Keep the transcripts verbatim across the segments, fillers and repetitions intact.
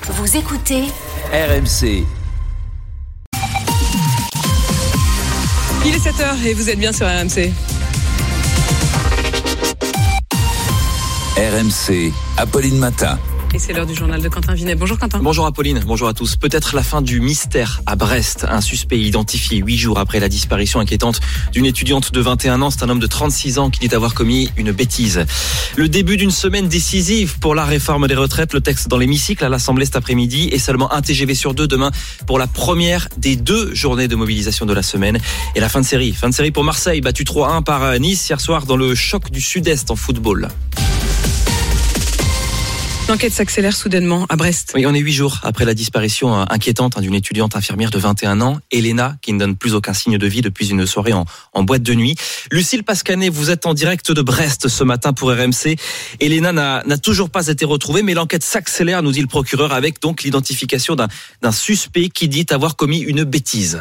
Vous écoutez R M C. Il est sept heures et vous êtes bien sur R M C. R M C, Apolline Matin. Et c'est l'heure du journal de Quentin Vinet. Bonjour Quentin. Bonjour Apolline, bonjour à tous. Peut-être la fin du mystère à Brest. Un suspect identifié huit jours après la disparition inquiétante d'une étudiante de vingt et un ans. C'est un homme de trente-six ans qui dit avoir commis une bêtise. Le début d'une semaine décisive pour la réforme des retraites. Le texte dans l'hémicycle à l'Assemblée cet après-midi et seulement un T G V sur deux demain pour la première des deux journées de mobilisation de la semaine. Et la fin de série. Fin de série pour Marseille, battu trois à un par Nice hier soir dans le choc du Sud-Est en football. L'enquête s'accélère soudainement à Brest. Oui, on est huit jours après la disparition inquiétante d'une étudiante infirmière de vingt et un ans, Elena, qui ne donne plus aucun signe de vie depuis une soirée en, en boîte de nuit. Lucille Pascanet, vous êtes en direct de Brest ce matin pour R M C. Elena n'a, n'a toujours pas été retrouvée, mais l'enquête s'accélère, nous dit le procureur, avec donc l'identification d'un, d'un suspect qui dit avoir commis une bêtise.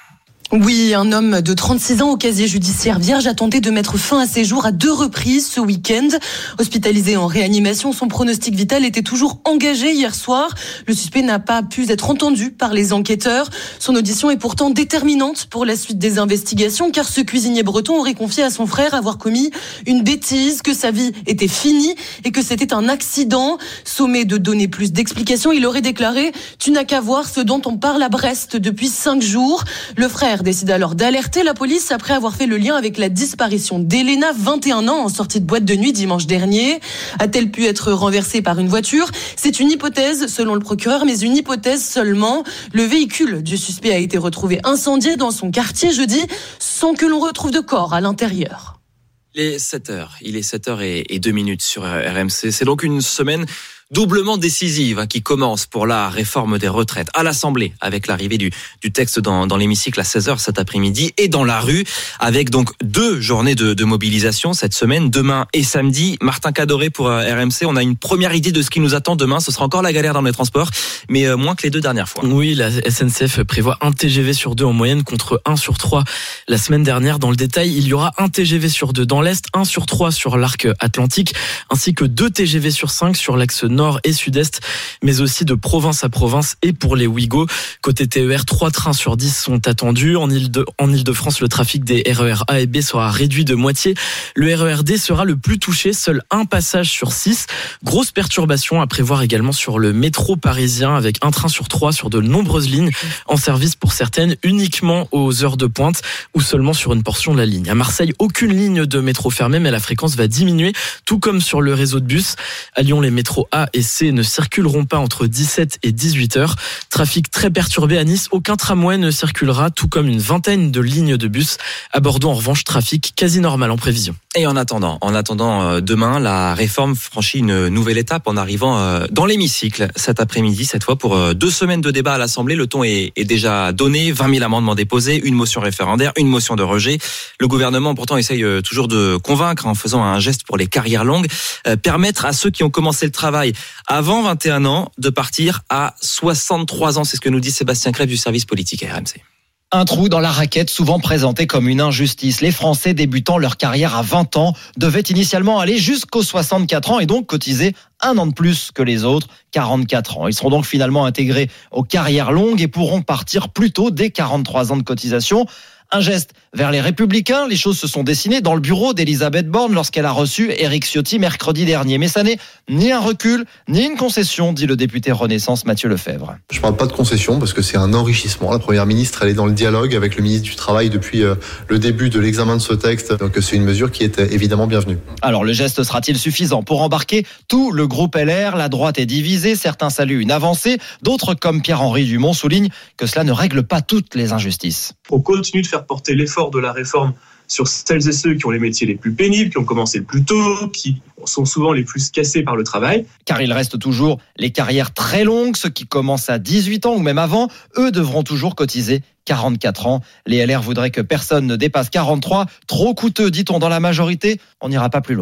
Oui, un homme de trente-six ans au casier judiciaire vierge a tenté de mettre fin à ses jours à deux reprises ce week-end. Hospitalisé en réanimation, son pronostic vital était toujours engagé hier soir. Le suspect n'a pas pu être entendu par les enquêteurs. Son audition est pourtant déterminante pour la suite des investigations, car ce cuisinier breton aurait confié à son frère avoir commis une bêtise, que sa vie était finie et que c'était un accident. Sommé de donner plus d'explications, il aurait déclaré « Tu n'as qu'à voir ce dont on parle à Brest depuis cinq jours ». Le frère décide alors d'alerter la police après avoir fait le lien avec la disparition d'Elena, vingt et un ans, en sortie de boîte de nuit dimanche dernier. A-t-elle pu être renversée par une voiture ? C'est une hypothèse selon le procureur, mais une hypothèse seulement. Le véhicule du suspect a été retrouvé incendié dans son quartier jeudi, sans que l'on retrouve de corps à l'intérieur. Il est sept heures, il est sept heures et deux minutes sur R M C. C'est donc une semaine doublement décisive hein, qui commence pour la réforme des retraites à l'Assemblée avec l'arrivée du, du texte dans, dans l'hémicycle à seize heures cet après-midi et dans la rue avec donc deux journées de, de mobilisation cette semaine, demain et samedi. Martin Cadoré pour R M C, on a une première idée de ce qui nous attend demain. Ce sera encore la galère dans les transports, mais moins que les deux dernières fois. Oui, la S N C F prévoit un T G V sur deux en moyenne contre un sur trois la semaine dernière. Dans le détail, il y aura un T G V sur deux dans l'Est, un sur trois sur l'arc atlantique, ainsi que deux T G V sur cinq sur l'axe nord et sud-est, mais aussi de province à province et pour les Ouigo. Côté T E R, trois trains sur dix sont attendus. En Ile de, en Ile-de-France, le trafic des R E R A et B sera réduit de moitié. Le R E R D sera le plus touché, seul un passage sur six. Grosse perturbation à prévoir également sur le métro parisien avec un train sur trois sur de nombreuses lignes en service pour certaines uniquement aux heures de pointe ou seulement sur une portion de la ligne. À Marseille, aucune ligne de métro fermée, mais la fréquence va diminuer, tout comme sur le réseau de bus. À Lyon, les métros A et C ne circuleront pas entre dix-sept et dix-huit heures. Trafic très perturbé à Nice. Aucun tramway ne circulera, tout comme une vingtaine de lignes de bus. À Bordeaux, en revanche, trafic quasi normal en prévision. Et en attendant, en attendant euh, demain, la réforme franchit une nouvelle étape en arrivant euh, dans l'hémicycle cet après-midi, cette fois pour euh, deux semaines de débat à l'Assemblée. Le ton est, est déjà donné, vingt mille amendements déposés, une motion référendaire, une motion de rejet. Le gouvernement pourtant essaye euh, toujours de convaincre en faisant un geste pour les carrières longues, euh, permettre à ceux qui ont commencé le travail avant vingt et un ans de partir à soixante-trois ans. C'est ce que nous dit Sébastien Crève du service politique à R M C. Un trou dans la raquette souvent présenté comme une injustice. Les Français débutant leur carrière à vingt ans devaient initialement aller jusqu'aux soixante-quatre ans et donc cotiser un an de plus que les autres, quarante-quatre ans. Ils seront donc finalement intégrés aux carrières longues et pourront partir plus tôt dès quarante-trois ans de cotisation. Un geste vers les Républicains. Les choses se sont dessinées dans le bureau d'Elisabeth Borne lorsqu'elle a reçu Éric Ciotti mercredi dernier. Mais ça n'est ni un recul, ni une concession, dit le député Renaissance Mathieu Lefebvre. Je ne parle pas de concession parce que c'est un enrichissement. La Première ministre, elle est dans le dialogue avec le ministre du Travail depuis le début de l'examen de ce texte. Donc c'est une mesure qui est évidemment bienvenue. Alors le geste sera-t-il suffisant pour embarquer tout le groupe L R ? La droite est divisée. Certains saluent une avancée. D'autres, comme Pierre-Henri Dumont, soulignent que cela ne règle pas toutes les injustices. On continue de faire porter l'effort de la réforme sur celles et ceux qui ont les métiers les plus pénibles, qui ont commencé le plus tôt, qui sont souvent les plus cassés par le travail. Car il reste toujours les carrières très longues, ceux qui commencent à dix-huit ans ou même avant, eux devront toujours cotiser quarante-quatre ans. Les L R voudraient que personne ne dépasse quarante-trois. Trop coûteux, dit-on dans la majorité, on n'ira pas plus loin.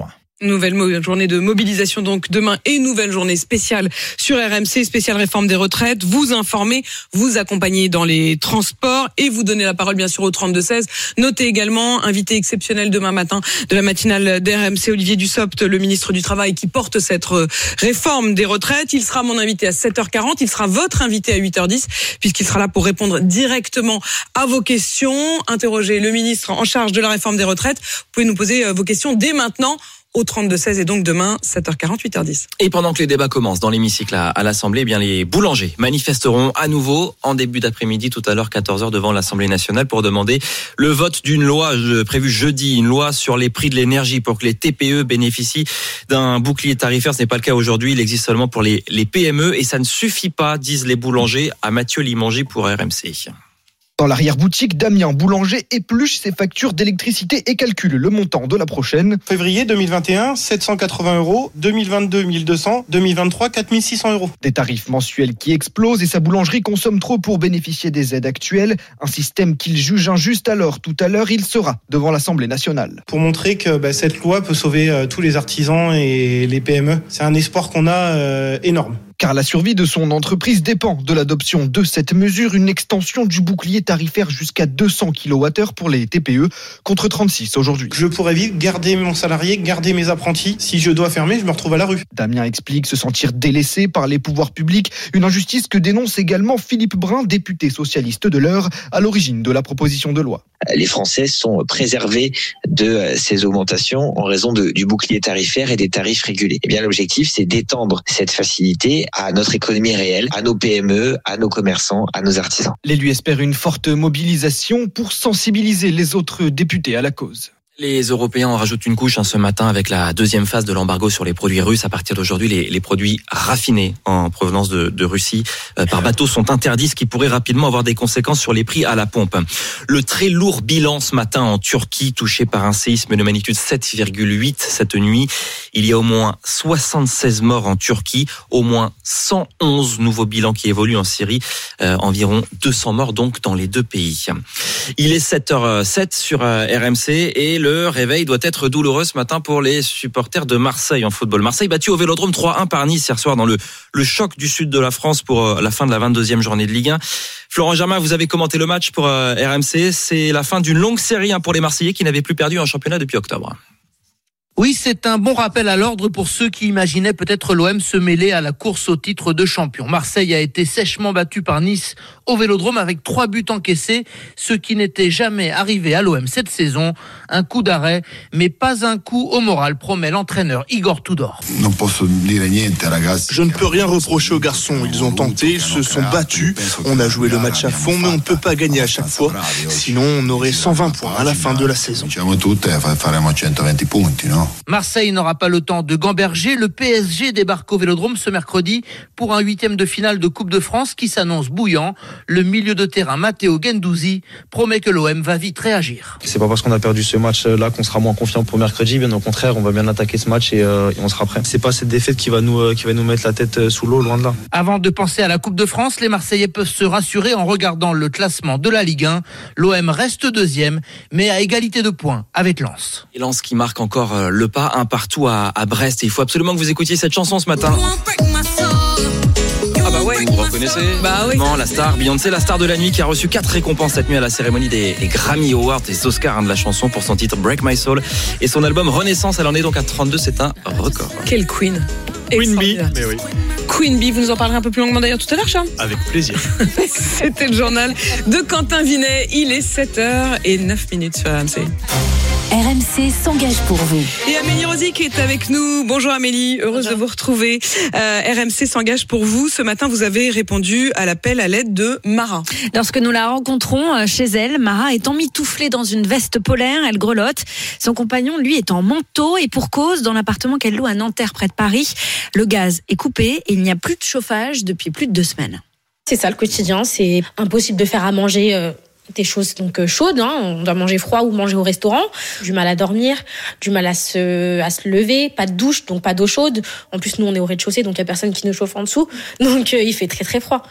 Nouvelle mo- journée de mobilisation donc demain et nouvelle journée spéciale sur R M C, spéciale réforme des retraites. Vous informer, vous accompagner dans les transports et vous donner la parole bien sûr au trente-deux seize. Notez également, invité exceptionnel demain matin de la matinale d'R M C, Olivier Dussopt, le ministre du Travail qui porte cette réforme des retraites. Il sera mon invité à sept heures quarante, il sera votre invité à huit heures dix puisqu'il sera là pour répondre directement à vos questions. Interrogez le ministre en charge de la réforme des retraites. Vous pouvez nous poser vos questions dès maintenant au trente-deux seize et donc demain, sept heures quarante, huit heures dix. Et pendant que les débats commencent dans l'hémicycle à, à l'Assemblée, eh bien les boulangers manifesteront à nouveau en début d'après-midi, tout à l'heure quatorze heures devant l'Assemblée nationale pour demander le vote d'une loi prévue jeudi, une loi sur les prix de l'énergie pour que les T P E bénéficient d'un bouclier tarifaire. Ce n'est pas le cas aujourd'hui, il existe seulement pour les, les P M E et ça ne suffit pas, disent les boulangers, à Mathieu Limangi pour R M C. Dans l'arrière-boutique, Damien Boulanger épluche ses factures d'électricité et calcule le montant de la prochaine. Février deux mille vingt et un, sept cent quatre-vingts euros. deux mille vingt-deux, mille deux cents. deux mille vingt-trois, quatre mille six cents euros. Des tarifs mensuels qui explosent et sa boulangerie consomme trop pour bénéficier des aides actuelles. Un système qu'il juge injuste. Alors, tout à l'heure, il sera devant l'Assemblée nationale. Pour montrer que bah, cette loi peut sauver euh, tous les artisans et les P M E. C'est un espoir qu'on a euh, énorme. Car la survie de son entreprise dépend de l'adoption de cette mesure, une extension du bouclier tarifaire jusqu'à deux cents kilowattheures pour les T P E, contre trente-six aujourd'hui. Je pourrais vivre, garder mon salarié, garder mes apprentis. Si je dois fermer, je me retrouve à la rue. Damien explique se sentir délaissé par les pouvoirs publics, une injustice que dénonce également Philippe Brun, député socialiste de l'Eure, à l'origine de la proposition de loi. Les Français sont préservés de ces augmentations en raison de, du bouclier tarifaire et des tarifs régulés. Et bien, l'objectif, c'est d'étendre cette facilité à notre économie réelle, à nos P M E, à nos commerçants, à nos artisans. L'élu espère une forte mobilisation pour sensibiliser les autres députés à la cause. Les Européens en rajoutent une couche hein, ce matin avec la deuxième phase de l'embargo sur les produits russes. À partir d'aujourd'hui, les, les produits raffinés en provenance de, de Russie euh, par bateau sont interdits, ce qui pourrait rapidement avoir des conséquences sur les prix à la pompe. Le très lourd bilan ce matin en Turquie, touché par un séisme de magnitude sept virgule huit cette nuit. Il y a au moins soixante-seize morts en Turquie, au moins cent onze nouveaux bilans qui évoluent en Syrie, euh, environ deux cents morts donc dans les deux pays. Il est sept heures sept sur R M C et le réveil doit être douloureux ce matin pour les supporters de Marseille en football. Marseille battu au Vélodrome trois un par Nice hier soir dans le, le choc du sud de la France pour la fin de la vingt-deuxième journée de Ligue un. Florent Germain, vous avez commenté le match pour R M C. C'est la fin d'une longue série pour les Marseillais qui n'avaient plus perdu un championnat depuis octobre. Oui, c'est un bon rappel à l'ordre pour ceux qui imaginaient peut-être l'O M se mêler à la course au titre de champion. Marseille a été sèchement battu par Nice au Vélodrome avec trois buts encaissés, ce qui n'était jamais arrivé à l'O M cette saison. Un coup d'arrêt, mais pas un coup au moral, promet l'entraîneur Igor Tudor. Je ne peux rien reprocher aux garçons. Ils ont tenté, ils se sont battus. On a joué le match à fond, mais on ne peut pas gagner à chaque fois. Sinon, on aurait cent vingt points à la fin de la saison. Marseille n'aura pas le temps de gamberger. Le P S G débarque au Vélodrome ce mercredi pour un huitième de finale de Coupe de France qui s'annonce bouillant. Le milieu de terrain Matteo Guendouzi promet que l'O M va vite réagir. C'est pas parce qu'on a perdu ce match-là qu'on sera moins confiant pour mercredi. Bien au contraire, on va bien attaquer ce match et, euh, et on sera prêt. C'est pas cette défaite qui va nous euh, qui va nous mettre la tête sous l'eau, loin de là. Avant de penser à la Coupe de France, les Marseillais peuvent se rassurer en regardant le classement de la Ligue un. L'O M reste deuxième, mais à égalité de points avec Lens. Et Lens qui marque encore le pas un partout à, à Brest. Et il faut absolument que vous écoutiez cette chanson ce matin. Ah bah ouais. Vous reconnaissez? Bah oui. Non, la star, Beyoncé, la star de la nuit qui a reçu quatre récompenses cette nuit à la cérémonie des, des Grammy Awards, des Oscars hein, de la chanson pour son titre Break My Soul et son album Renaissance. Elle en est donc à trente-deux, c'est un record. Quelle queen. Queen Bee. Mais oui. Queen Bee, vous nous en parlerez un peu plus longuement d'ailleurs tout à l'heure, Charles. Avec plaisir. C'était le journal de Quentin Vinet. Il est sept heures neuf sur R M C. R M C s'engage pour vous. Et Amélie Rosy qui est avec nous. Bonjour Amélie, heureuse Bonjour. de vous retrouver. Euh, R M C s'engage pour vous. Ce matin, vous avez répondu à l'appel à l'aide de Mara. Lorsque nous la rencontrons chez elle, Mara est emmitouflée dans une veste polaire, elle grelotte. Son compagnon, lui, est en manteau et pour cause, dans l'appartement qu'elle loue à Nanterre, près de Paris, le gaz est coupé et il n'y a plus de chauffage depuis plus de deux semaines. C'est ça le quotidien, c'est impossible de faire à manger... Euh... des choses donc chaudes, hein. On doit manger froid ou manger au restaurant, du mal à dormir, du mal à se, à se lever, pas de douche, donc pas d'eau chaude. En plus, nous, on est au rez-de-chaussée, donc il n'y a personne qui nous chauffe en dessous. Donc, euh, il fait très très froid.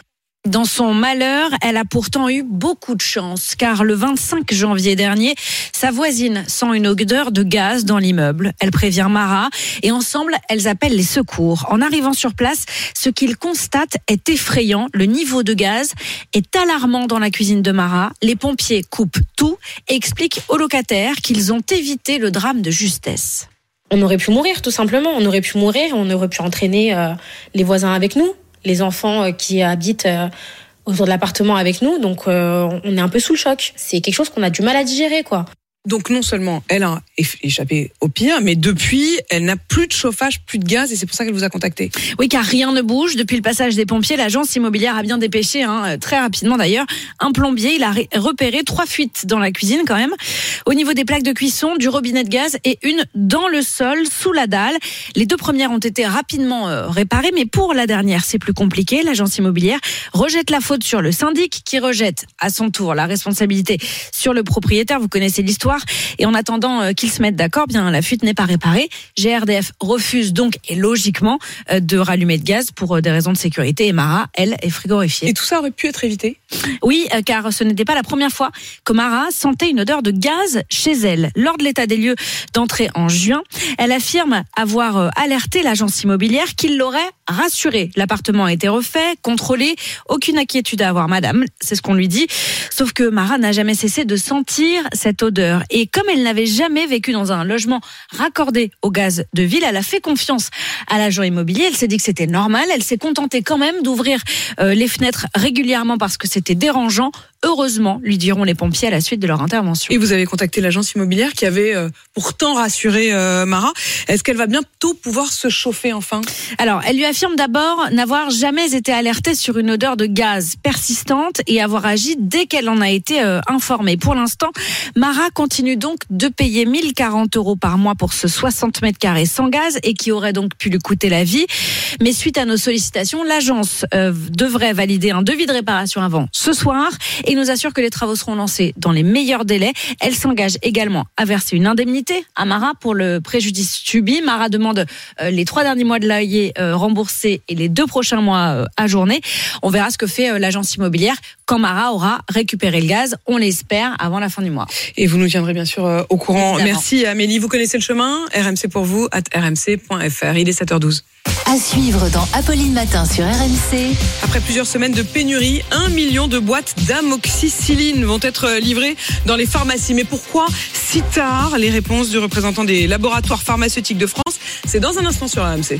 Dans son malheur, elle a pourtant eu beaucoup de chance, car le vingt-cinq janvier dernier, sa voisine sent une odeur de gaz dans l'immeuble. Elle prévient Mara et ensemble, elles appellent les secours. En arrivant sur place, ce qu'ils constatent est effrayant. Le niveau de gaz est alarmant dans la cuisine de Mara. Les pompiers coupent tout et expliquent aux locataires qu'ils ont évité le drame de justesse. On aurait pu mourir, tout simplement. On aurait pu mourir, on aurait pu entraîner euh, les voisins avec nous. Les enfants qui habitent autour de l'appartement avec nous, donc euh, on est un peu sous le choc. C'est quelque chose qu'on a du mal à digérer, quoi. Donc non seulement elle a échappé au pire, mais depuis, elle n'a plus de chauffage, plus de gaz, et c'est pour ça qu'elle vous a contacté. Oui, car rien ne bouge. Depuis le passage des pompiers, l'agence immobilière a bien dépêché, hein, très rapidement d'ailleurs, un plombier. Il a repéré trois fuites dans la cuisine quand même, au niveau des plaques de cuisson, du robinet de gaz et une dans le sol, sous la dalle. Les deux premières ont été rapidement euh, réparées, mais pour la dernière, c'est plus compliqué. L'agence immobilière rejette la faute sur le syndic, qui rejette à son tour la responsabilité sur le propriétaire. Vous connaissez l'histoire. Et en attendant qu'ils se mettent d'accord, bien la fuite n'est pas réparée. G R D F refuse donc, et logiquement, de rallumer de gaz pour des raisons de sécurité. Et Mara, elle, est frigorifiée. Et tout ça aurait pu être évité ? Oui, car ce n'était pas la première fois que Mara sentait une odeur de gaz chez elle. Lors de l'état des lieux d'entrée en juin, elle affirme avoir alerté l'agence immobilière qui l'aurait rassurée. L'appartement a été refait, contrôlé, aucune inquiétude à avoir, madame. C'est ce qu'on lui dit. Sauf que Mara n'a jamais cessé de sentir cette odeur. Et comme elle n'avait jamais vécu dans un logement raccordé au gaz de ville, elle a fait confiance à l'agent immobilier. Elle s'est dit que c'était normal. Elle s'est contentée quand même d'ouvrir euh, les fenêtres régulièrement parce que c'était dérangeant. Heureusement, lui diront les pompiers à la suite de leur intervention. Et vous avez contacté l'agence immobilière qui avait euh, pourtant rassuré euh, Mara. Est-ce qu'elle va bientôt pouvoir se chauffer enfin ? Alors, elle lui affirme d'abord n'avoir jamais été alertée sur une odeur de gaz persistante et avoir agi dès qu'elle en a été euh, informée. Pour l'instant, Mara continue donc de payer mille quarante euros par mois pour ce soixante mètres carrés sans gaz et qui aurait donc pu lui coûter la vie. Mais suite à nos sollicitations, l'agence euh, devrait valider un devis de réparation avant ce soir et nous assure que les travaux seront lancés dans les meilleurs délais. Elle s'engage également à verser une indemnité à Mara pour le préjudice subi. Mara demande euh, les trois derniers mois de loyer euh, remboursés et les deux prochains mois euh, ajournés. On verra ce que fait euh, l'agence immobilière quand Mara aura récupéré le gaz, on l'espère, avant la fin du mois. Et vous nous tiendrez bien sûr euh, au courant. Évidemment. Merci Amélie, vous connaissez le chemin. R M C pour vous, at r m c point f r. Il est sept heures douze. À suivre dans Apolline Matin sur R M C. Après plusieurs semaines de pénurie, un million de boîtes d'amoxicilline vont être livrées dans les pharmacies. Mais pourquoi si tard ? Les réponses du représentant des laboratoires pharmaceutiques de France, c'est dans un instant sur R M C.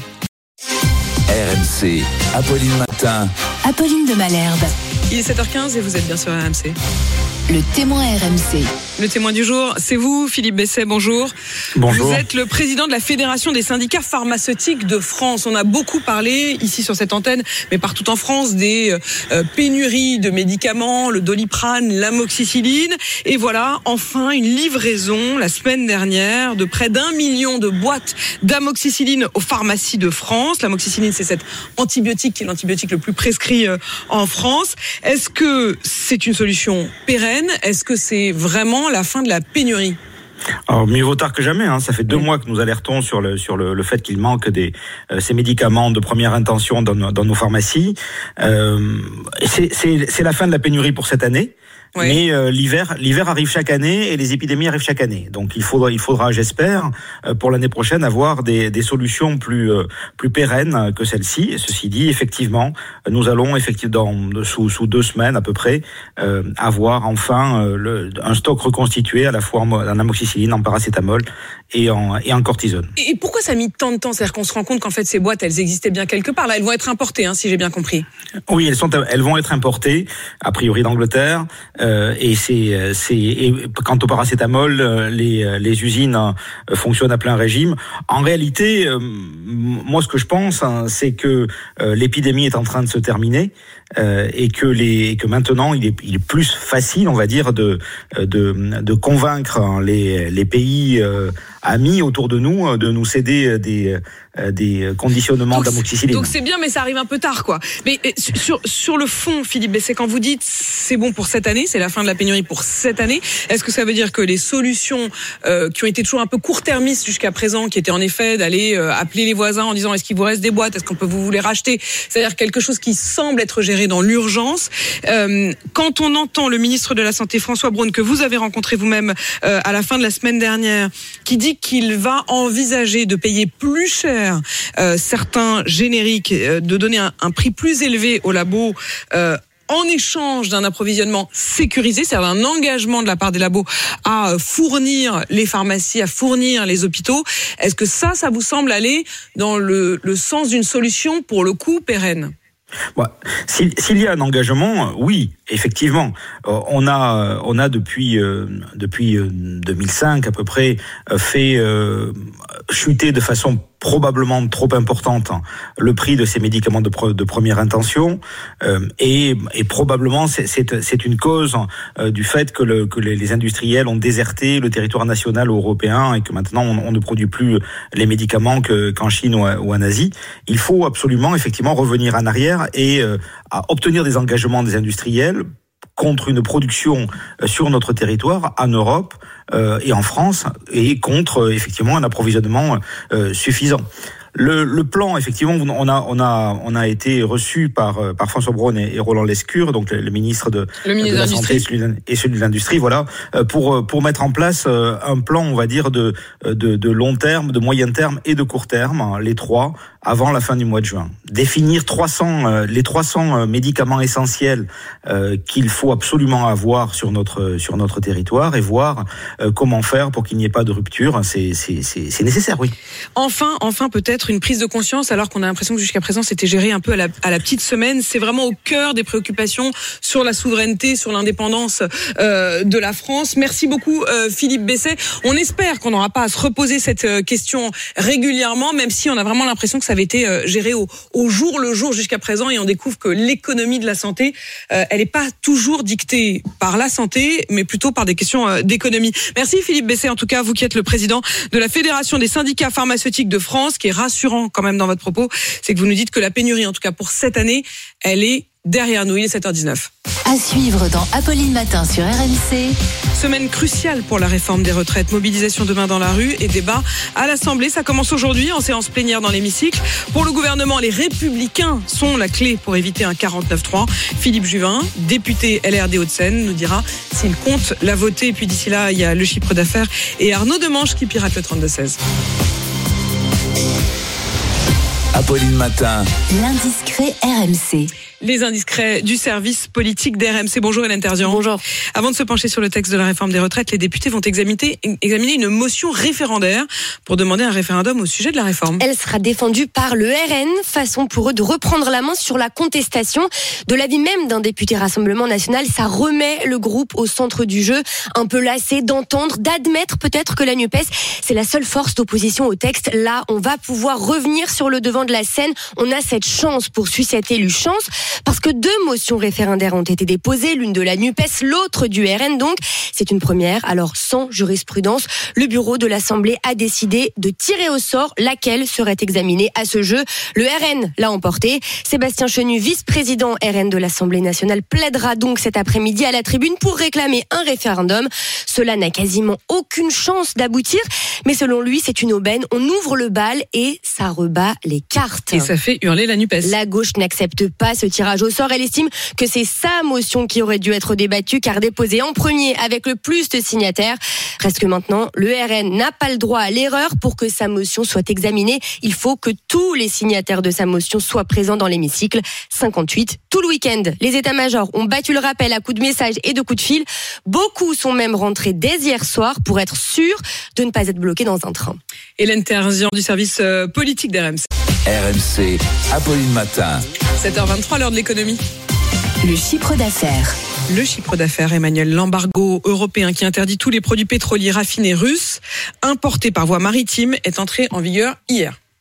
R M C, Apolline Matin. Apolline de Malherbe. Il est sept heures quinze et vous êtes bien sur R M C. Le témoin R M C. Le témoin du jour, c'est vous, Philippe Besset, bonjour. Bonjour. Vous êtes le président de la Fédération des syndicats pharmaceutiques de France. On a beaucoup parlé ici sur cette antenne, mais partout en France, des euh, pénuries de médicaments, le Doliprane, l'amoxicilline. Et voilà, enfin, une livraison la semaine dernière de près d'un million de boîtes d'amoxicilline aux pharmacies de France. L'amoxicilline, c'est cet antibiotique qui est l'antibiotique le plus prescrit euh, en France. Est-ce que c'est une solution pérenne ? Est-ce que c'est vraiment la fin de la pénurie ? Alors, mieux vaut tard que jamais. Hein. Ça fait deux oui. mois que nous alertons sur le sur le, le fait qu'il manque des euh, ces médicaments de première intention dans nos, dans nos pharmacies. Euh, c'est, c'est c'est la fin de la pénurie pour cette année. Oui. Mais euh, l'hiver, l'hiver arrive chaque année et les épidémies arrivent chaque année. Donc il faudra, il faudra, j'espère, euh, pour l'année prochaine, avoir des, des solutions plus, euh, plus pérennes que celle-ci. Et ceci dit, effectivement, nous allons effectivement dans, sous, sous deux semaines à peu près euh, avoir enfin euh, le, un stock reconstitué à la fois en, en amoxicilline, en paracétamol et en, et en cortisone. Et pourquoi ça a mis tant de temps ? C'est-à-dire qu'on se rend compte qu'en fait ces boîtes, elles existaient bien quelque part. Là, elles vont être importées, hein, si j'ai bien compris. Oui, elles sont, elles vont être importées a priori d'Angleterre. Euh, et c'est, c'est, et quant au paracétamol, les, les usines euh, fonctionnent à plein régime. En réalité, euh, moi, ce que je pense, hein, c'est que euh, l'épidémie est en train de se terminer euh, et que les, que maintenant, il est, il est plus facile, on va dire, de, de, de convaincre les, les pays euh, a mis autour de nous, de nous céder des, des conditionnements d'amoxicilline. Donc c'est bien, mais ça arrive un peu tard, quoi. Mais sur, sur le fond, Philippe Besset, quand vous dites c'est bon pour cette année, c'est la fin de la pénurie pour cette année, est-ce que ça veut dire que les solutions euh, qui ont été toujours un peu court-termistes jusqu'à présent, qui étaient en effet d'aller euh, appeler les voisins en disant est-ce qu'il vous reste des boîtes, est-ce qu'on peut vous les racheter, c'est-à-dire quelque chose qui semble être géré dans l'urgence. Euh, quand on entend le ministre de la Santé, François Braun, que vous avez rencontré vous-même euh, à la fin de la semaine dernière, qui dit qu'il va envisager de payer plus cher euh, certains génériques, euh, de donner un, un prix plus élevé aux labos euh, en échange d'un approvisionnement sécurisé, c'est-à-dire un engagement de la part des labos à fournir les pharmacies, à fournir les hôpitaux. Est-ce que ça, ça vous semble aller dans le, le sens d'une solution, pour le coup, pérenne ? Ouais. S'il, s'il y a un engagement, oui, effectivement, euh, on a, on a depuis euh, depuis euh, deux mille cinq à peu près euh, fait euh, chuter de façon probablement trop importante le prix de ces médicaments de, pre, de première intention euh, et, et probablement c'est, c'est, c'est une cause euh, du fait que, le, que les, les industriels ont déserté le territoire national européen et que maintenant on, on ne produit plus les médicaments que, qu'en Chine ou, à, ou en Asie. Il faut absolument effectivement revenir en arrière et euh, à obtenir des engagements des industriels contre une production sur notre territoire en Europe euh, et en France et contre euh, effectivement un approvisionnement euh, suffisant. Le, le plan, effectivement, on a, on a, on a été reçu par, par François Braun et, et Roland Lescure, donc le, le ministre de, le ministre de la Santé et celui de l'Industrie, voilà, pour, pour mettre en place un plan, on va dire, de, de, de long terme, de moyen terme et de court terme, les trois, avant la fin du mois de juin. Définir trois cents, les trois cents médicaments essentiels euh, qu'il faut absolument avoir sur notre, sur notre territoire et voir euh, comment faire pour qu'il n'y ait pas de rupture. C'est, c'est, c'est, c'est nécessaire, oui. Enfin, enfin, peut-être une prise de conscience, alors qu'on a l'impression que jusqu'à présent c'était géré un peu à la, à la petite semaine. C'est vraiment au cœur des préoccupations sur la souveraineté, sur l'indépendance euh, de la France. Merci beaucoup euh, Philippe Besset. On espère qu'on n'aura pas à se reposer cette euh, question régulièrement, même si on a vraiment l'impression que ça avait été euh, géré au, au jour le jour jusqu'à présent, et on découvre que l'économie de la santé, euh, elle n'est pas toujours dictée par la santé, mais plutôt par des questions euh, d'économie. Merci Philippe Besset, en tout cas, vous qui êtes le président de la Fédération des syndicats pharmaceutiques de France, qui est rassurant quand même dans votre propos, c'est que vous nous dites que la pénurie, en tout cas pour cette année, elle est derrière nous. Il est sept heures dix-neuf. À suivre dans Apolline Matin sur R M C. Semaine cruciale pour la réforme des retraites. Mobilisation demain dans la rue et débat à l'Assemblée. Ça commence aujourd'hui en séance plénière dans l'hémicycle. Pour le gouvernement, les Républicains sont la clé pour éviter un quarante-neuf trois. Philippe Juvin, député L R des Hauts-de-Seine, nous dira s'il compte la voter. Et puis d'ici là, il y a le chiffre d'affaires et Arnaud Demanche qui pirate le trente-deux seize. Apolline Matin. L'indiscret R M C. Les indiscrets du service politique d'R M C. Bonjour Hélène Terzian. Bonjour. Avant de se pencher sur le texte de la réforme des retraites, les députés vont examiner, examiner une motion référendaire pour demander un référendum au sujet de la réforme. Elle sera défendue par le R N, façon pour eux de reprendre la main sur la contestation. De l'avis même d'un député Rassemblement National, ça remet le groupe au centre du jeu, un peu lassé d'entendre, d'admettre peut-être que la NUPES, c'est la seule force d'opposition au texte. Là, on va pouvoir revenir sur le devant de la scène. On a cette chance pour susciter élu chance, parce que deux motions référendaires ont été déposées, l'une de la NUPES, l'autre du R N donc. C'est une première, alors sans jurisprudence, le bureau de l'Assemblée a décidé de tirer au sort laquelle serait examinée à ce jeu. Le R N l'a emporté. Sébastien Chenu, vice-président R N de l'Assemblée nationale, plaidera donc cet après-midi à la tribune pour réclamer un référendum. Cela n'a quasiment aucune chance d'aboutir, mais selon lui, c'est une aubaine. On ouvre le bal et ça rebat les cartes. Et ça fait hurler la NUPES. La gauche n'accepte pas ce tirage au sort. Elle estime que c'est sa motion qui aurait dû être débattue, car déposée en premier avec le plus de signataires. Reste que maintenant, le R N n'a pas le droit à l'erreur. Pour que sa motion soit examinée, il faut que tous les signataires de sa motion soient présents dans l'hémicycle. cinquante-huit tout le week-end. Les états-majors ont battu le rappel à coups de messages et de coups de fil. Beaucoup sont même rentrés dès hier soir pour être sûrs de ne pas être bloqués dans un train. Hélène Terzian du service politique d'R M C. R M C, Apolline Matin. sept heures vingt-trois, l'heure de l'économie. Le chiffre d'affaires. Le chiffre d'affaires, Emmanuel, l'embargo européen qui interdit tous les produits pétroliers raffinés russes importés par voie maritime est entré en vigueur hier.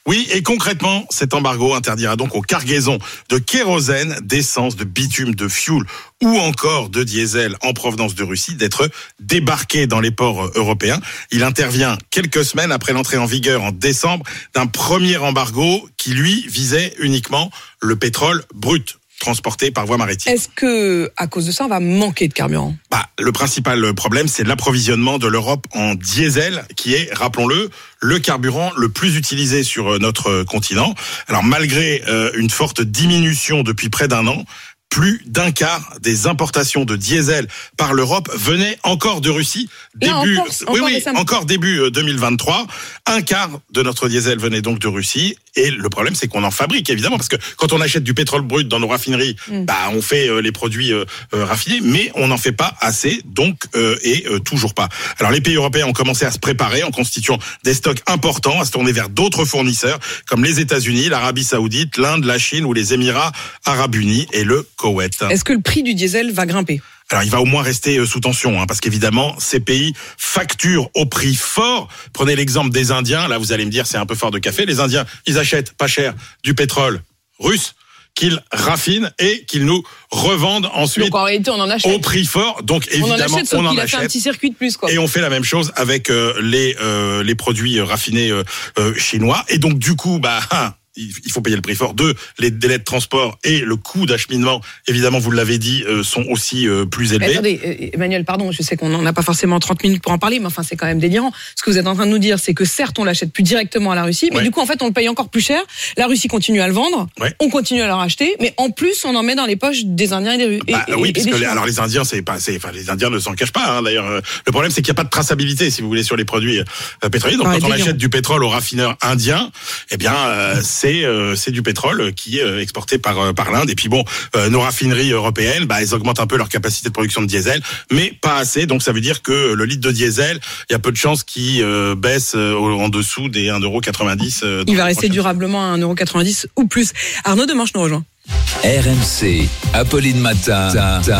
Oui, et concrètement, cet embargo interdira donc aux cargaisons de kérosène, d'essence, de bitume, de fioul ou encore de diesel en provenance de Russie d'être débarquées dans les ports européens. Il intervient quelques semaines après l'entrée en vigueur en décembre d'un premier embargo qui, lui, visait uniquement le pétrole brut transporté par voie maritime. Est-ce que, à cause de ça, on va manquer de carburant ? Bah, le principal problème, c'est l'approvisionnement de l'Europe en diesel, qui est, rappelons-le, le carburant le plus utilisé sur notre continent. Alors, malgré euh, une forte diminution depuis près d'un an, plus d'un quart des importations de diesel par l'Europe venaient encore de Russie. Début, Là, encore, oui, encore oui, récemment. encore début deux mille vingt-trois. Un quart de notre diesel venait donc de Russie. Et le problème, c'est qu'on en fabrique, évidemment, parce que quand on achète du pétrole brut dans nos raffineries, mm. bah, on fait euh, les produits euh, euh, raffinés, mais on n'en fait pas assez, donc, euh, et euh, toujours pas. Alors, les pays européens ont commencé à se préparer en constituant des stocks importants, à se tourner vers d'autres fournisseurs, comme les États-Unis, l'Arabie Saoudite, l'Inde, la Chine ou les Émirats Arabes Unis et le Koweït. Est-ce que le prix du diesel va grimper ? Alors, il va au moins rester sous tension, hein, parce qu'évidemment, ces pays facturent au prix fort. Prenez l'exemple des Indiens. Là, vous allez me dire, c'est un peu fort de café. Les Indiens, ils achètent pas cher du pétrole russe qu'ils raffinent et qu'ils nous revendent ensuite. Donc, en réalité, on en achète. Au prix fort. Donc, évidemment, on en achète, sauf on en qu'il a achète. fait un petit circuit de plus, quoi. Et on fait la même chose avec euh, les euh, les produits raffinés euh, euh, chinois. Et donc, du coup, bah. il faut payer le prix fort. Deux, les délais de transport et le coût d'acheminement, évidemment, vous l'avez dit, sont aussi plus élevés. Mais attendez, Emmanuel, pardon, je sais qu'on n'en a pas forcément trente minutes pour en parler, mais enfin, c'est quand même délirant. Ce que vous êtes en train de nous dire, c'est que certes, on l'achète plus directement à la Russie, mais ouais. du coup, en fait, on le paye encore plus cher. La Russie continue à le vendre, ouais. on continue à leur acheter, mais en plus, on en met dans les poches des Indiens et des Russes. Bah, oui, parce que les, alors les Indiens, c'est pas, c'est, enfin, les Indiens ne s'en cachent pas. Hein, d'ailleurs, le problème, c'est qu'il n'y a pas de traçabilité, si vous voulez, sur les produits euh, pétroliers. Donc, ah, quand on achète du pétrole au raffineur indien, eh bien, euh, c'est, euh, c'est du pétrole qui est exporté par par l'Inde. Et puis bon, euh, nos raffineries européennes, bah, elles augmentent un peu leur capacité de production de diesel, mais pas assez. Donc ça veut dire que le litre de diesel, il y a peu de chances qu'il euh, baisse euh, en dessous des un euro quatre-vingt-dix. Euh, il va rester durablement à un euro quatre-vingt-dix ou plus. Arnaud Demanche nous rejoint. R M C, Apolline Matin. Ta, ta.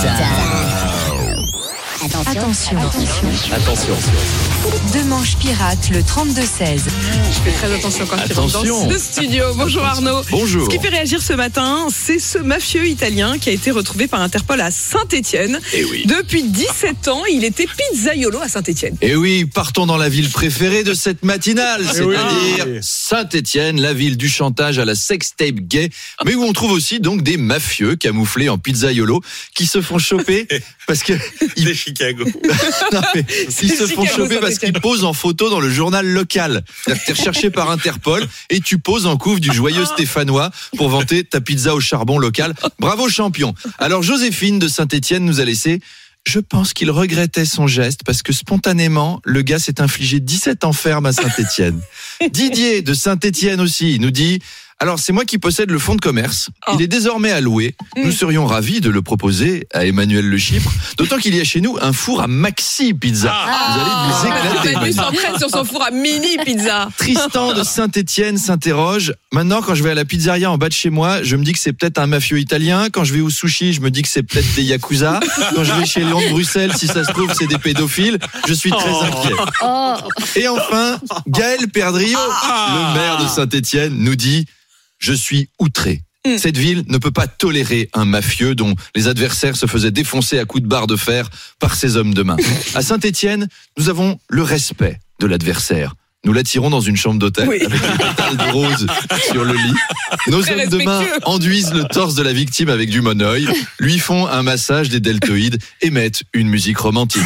Attention. Attention. Attention. Attention. Demanche pirate, le trente-deux seize. Je fais très attention quand je rentre dans ce studio. Bonjour Arnaud. Bonjour. Ce qui fait réagir ce matin, c'est ce mafieux italien qui a été retrouvé par Interpol à Saint-Étienne. Eh oui. Depuis dix-sept ans, il était pizzaiolo à Saint-Étienne. Et oui, partons dans la ville préférée de cette matinale, Eh c'est-à-dire oui. Saint-Étienne, la ville du chantage à la sextape gay, mais où on trouve aussi donc des mafieux camouflés en pizzaiolo qui se font choper parce que c'est Chicago. non, mais ils se font Chicago, choper parce qu'ils posent en photo dans le journal local. C'est-à-dire que t'es recherché par Interpol et tu poses en couve du joyeux Stéphanois pour vanter ta pizza au charbon local. Bravo champion. Alors Joséphine de Saint-Étienne nous a laissé. Je pense qu'il regrettait son geste parce que spontanément, le gars s'est infligé dix-sept ans ferme à Saint-Étienne. Didier de Saint-Étienne aussi nous dit. Alors, c'est moi qui possède le fonds de commerce. Oh. Il est désormais alloué. Mmh. Nous serions ravis de le proposer à Emmanuel Le Chypre. D'autant qu'il y a chez nous un four à maxi pizza. Ah. Vous allez vous éclater. Manu s'entraîne sur son four à mini pizza. Tristan de Saint-Étienne s'interroge. Maintenant, quand je vais à la pizzeria en bas de chez moi, je me dis que c'est peut-être un mafieux italien. Quand je vais au sushi, je me dis que c'est peut-être des yakuza. Quand je vais chez Léon de Bruxelles, si ça se trouve, c'est des pédophiles. Je suis très oh. inquiet. Oh. Et enfin, Gaël Perdriau, ah. le maire de Saint-Étienne, nous dit je suis outré. Mmh. Cette ville ne peut pas tolérer un mafieux dont les adversaires se faisaient défoncer à coups de barre de fer par ses hommes de main. À Saint-Étienne, nous avons le respect de l'adversaire. Nous l'attirons dans une chambre d'hôtel oui. avec une pétale de rose sur le lit. Nos Très hommes de main enduisent le torse de la victime avec du monoeil, lui font un massage des deltoïdes et mettent une musique romantique.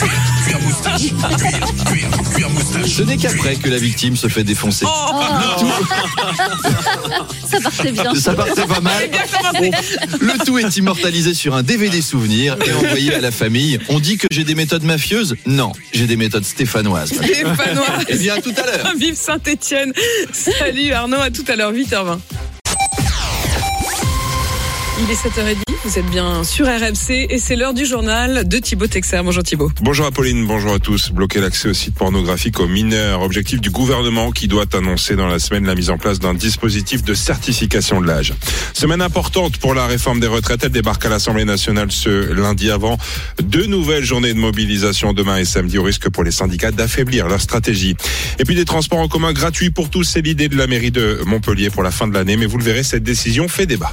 Ce n'est qu'après que la victime se fait défoncer. Oh. Ça partait bien. Ça partait pas mal. Le tout est immortalisé sur un D V D souvenir et envoyé à la famille. On dit que j'ai des méthodes mafieuses ? Non, j'ai des méthodes stéphanoises. Stéphanoises. Eh bien, à tout à l'heure. Vive Saint-Étienne. Salut Arnaud, à tout à l'heure, huit heures vingt. Il est sept heures trente, vous êtes bien sur R M C et c'est l'heure du journal de Thibaut Texer. Bonjour Thibaut. Bonjour Apolline, bonjour à tous. Bloquer l'accès aux sites pornographiques aux mineurs. Objectif du gouvernement qui doit annoncer dans la semaine la mise en place d'un dispositif de certification de l'âge. Semaine importante pour la réforme des retraites. Elle débarque à l'Assemblée nationale ce lundi avant deux nouvelles journées de mobilisation demain et samedi au risque pour les syndicats d'affaiblir leur stratégie. Et puis des transports en commun gratuits pour tous. C'est l'idée de la mairie de Montpellier pour la fin de l'année. Mais vous le verrez, cette décision fait débat.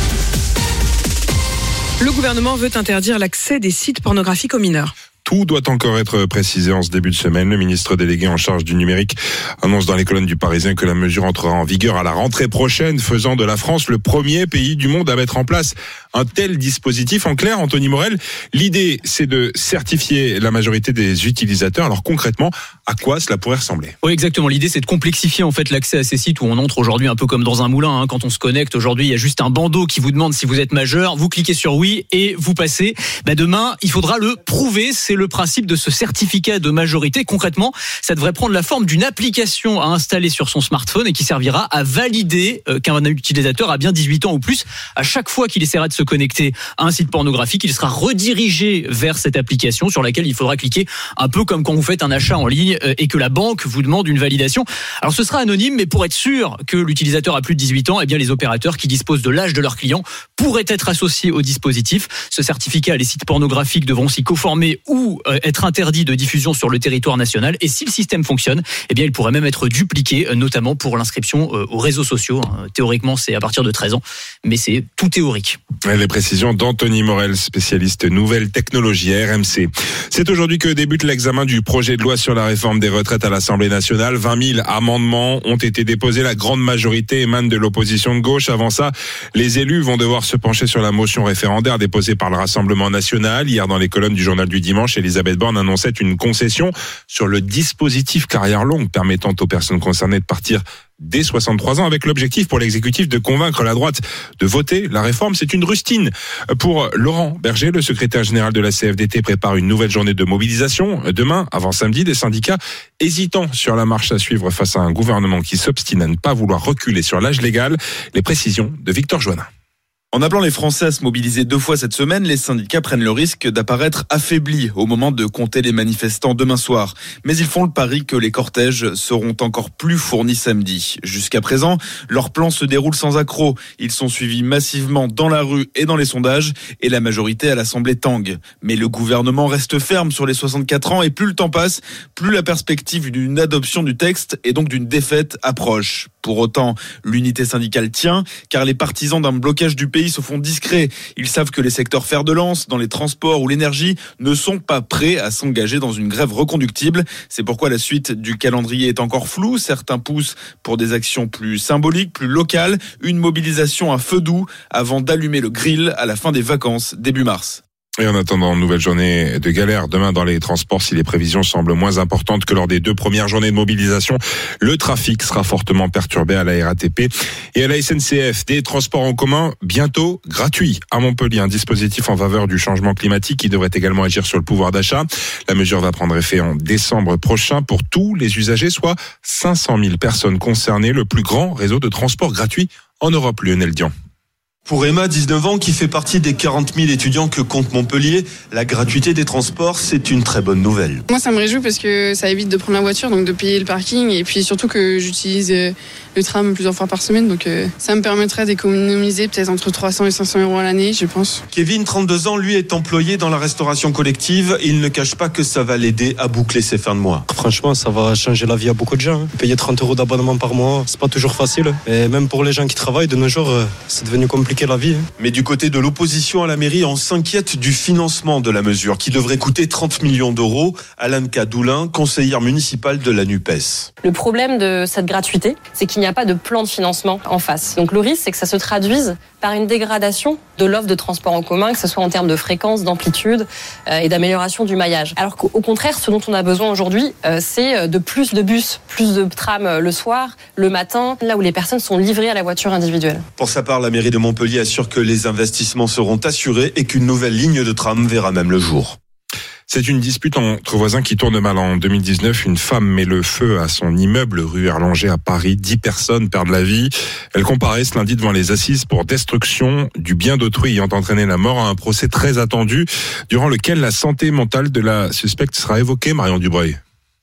Le gouvernement veut interdire l'accès des sites pornographiques aux mineurs. Tout doit encore être précisé en ce début de semaine. Le ministre délégué en charge du numérique annonce dans les colonnes du Parisien que la mesure entrera en vigueur à la rentrée prochaine, faisant de la France le premier pays du monde à mettre en place un tel dispositif. En clair, Anthony Morel, l'idée c'est de certifier la majorité des utilisateurs. Alors concrètement, à quoi cela pourrait ressembler ? Oui, exactement. L'idée c'est de complexifier en fait l'accès à ces sites où on entre aujourd'hui un peu comme dans un moulin. Hein. Quand on se connecte aujourd'hui, il y a juste un bandeau qui vous demande si vous êtes majeur. Vous cliquez sur oui et vous passez. Bah, demain, il faudra le prouver. C'est le principe de ce certificat de majorité. Concrètement, ça devrait prendre la forme d'une application à installer sur son smartphone et qui servira à valider qu'un utilisateur a bien dix-huit ans ou plus. À chaque fois qu'il essaiera de se connecter à un site pornographique, il sera redirigé vers cette application sur laquelle il faudra cliquer, un peu comme quand vous faites un achat en ligne et que la banque vous demande une validation. Alors ce sera anonyme, mais pour être sûr que l'utilisateur a plus de dix-huit ans, eh bien les opérateurs qui disposent de l'âge de leurs clients pourraient être associés au dispositif. Ce certificat, les sites pornographiques devront s'y conformer ou être interdits de diffusion sur le territoire national. Et si le système fonctionne, eh bien il pourrait même être dupliqué, notamment pour l'inscription aux réseaux sociaux. Théoriquement, c'est à partir de treize ans, mais c'est tout théorique. Les précisions d'Anthony Morel, spécialiste nouvelles technologies à R M C. C'est aujourd'hui que débute l'examen du projet de loi sur la réforme des retraites à l'Assemblée nationale. vingt mille amendements ont été déposés. La grande majorité émane de l'opposition de gauche. Avant ça, les élus vont devoir se pencher sur la motion référendaire déposée par le Rassemblement national. Hier, dans les colonnes du journal du dimanche, Elisabeth Borne annonçait une concession sur le dispositif carrière longue permettant aux personnes concernées de partir dès soixante-trois ans, avec l'objectif pour l'exécutif de convaincre la droite de voter la réforme. C'est une rustine. Pour Laurent Berger, le secrétaire général de la C F D T prépare une nouvelle journée de mobilisation. Demain, avant samedi, des syndicats hésitant sur la marche à suivre face à un gouvernement qui s'obstine à ne pas vouloir reculer sur l'âge légal. Les précisions de Victor Joannin. En appelant les Français à se mobiliser deux fois cette semaine, les syndicats prennent le risque d'apparaître affaiblis au moment de compter les manifestants demain soir. Mais ils font le pari que les cortèges seront encore plus fournis samedi. Jusqu'à présent, leur plan se déroule sans accroc. Ils sont suivis massivement dans la rue et dans les sondages et la majorité à l'Assemblée tangue. Mais le gouvernement reste ferme sur les soixante-quatre ans et plus le temps passe, plus la perspective d'une adoption du texte et donc d'une défaite approche. Pour autant, l'unité syndicale tient, car les partisans d'un blocage du pays se font discrets. Ils savent que les secteurs fer de lance, dans les transports ou l'énergie, ne sont pas prêts à s'engager dans une grève reconductible. C'est pourquoi la suite du calendrier est encore floue. Certains poussent pour des actions plus symboliques, plus locales, une mobilisation à feu doux avant d'allumer le grill à la fin des vacances début mars. Et en attendant, nouvelle journée de galère demain dans les transports. Si les prévisions semblent moins importantes que lors des deux premières journées de mobilisation, le trafic sera fortement perturbé à la R A T P et à la S N C F. Des transports en commun bientôt gratuits à Montpellier. Un dispositif en faveur du changement climatique qui devrait également agir sur le pouvoir d'achat. La mesure va prendre effet en décembre prochain pour tous les usagers, soit cinq cent mille personnes concernées. Le plus grand réseau de transport gratuit en Europe, Lionel Dian. Pour Emma, dix-neuf ans, qui fait partie des quarante mille étudiants que compte Montpellier, la gratuité des transports, c'est une très bonne nouvelle. Moi, ça me réjouit parce que ça évite de prendre la voiture, donc de payer le parking, et puis surtout que j'utilise le tram plusieurs fois par semaine, donc ça me permettrait d'économiser peut-être entre trois cents et cinq cents euros à l'année, je pense. Kevin, trente-deux ans, lui est employé dans la restauration collective. Il ne cache pas que ça va l'aider à boucler ses fins de mois. Franchement, ça va changer la vie à beaucoup de gens. Payer trente euros d'abonnement par mois, c'est pas toujours facile. Et même pour les gens qui travaillent de nos jours, c'est devenu compliqué la vie. Mais du côté de l'opposition à la mairie, on s'inquiète du financement de la mesure qui devrait coûter trente millions d'euros. Alain Cadoulin, conseillère municipale de la NUPES. Le problème de cette gratuité, c'est qu'il n'y a pas de plan de financement en face. Donc le risque, c'est que ça se traduise par une dégradation de l'offre de transport en commun, que ce soit en termes de fréquence, d'amplitude euh, et d'amélioration du maillage. Alors qu'au contraire, ce dont on a besoin aujourd'hui, euh, c'est de plus de bus, plus de trams le soir, le matin, là où les personnes sont livrées à la voiture individuelle. Pour sa part, la mairie de Montpellier assure que les investissements seront assurés et qu'une nouvelle ligne de tram verra même le jour. C'est une dispute entre voisins qui tourne mal. En deux mille dix-neuf, une femme met le feu à son immeuble rue Erlanger à Paris. Dix personnes perdent la vie. Elle comparaît ce lundi devant les assises pour destruction du bien d'autrui ayant entraîné la mort à un procès très attendu durant lequel la santé mentale de la suspecte sera évoquée. Marion Dubreuil.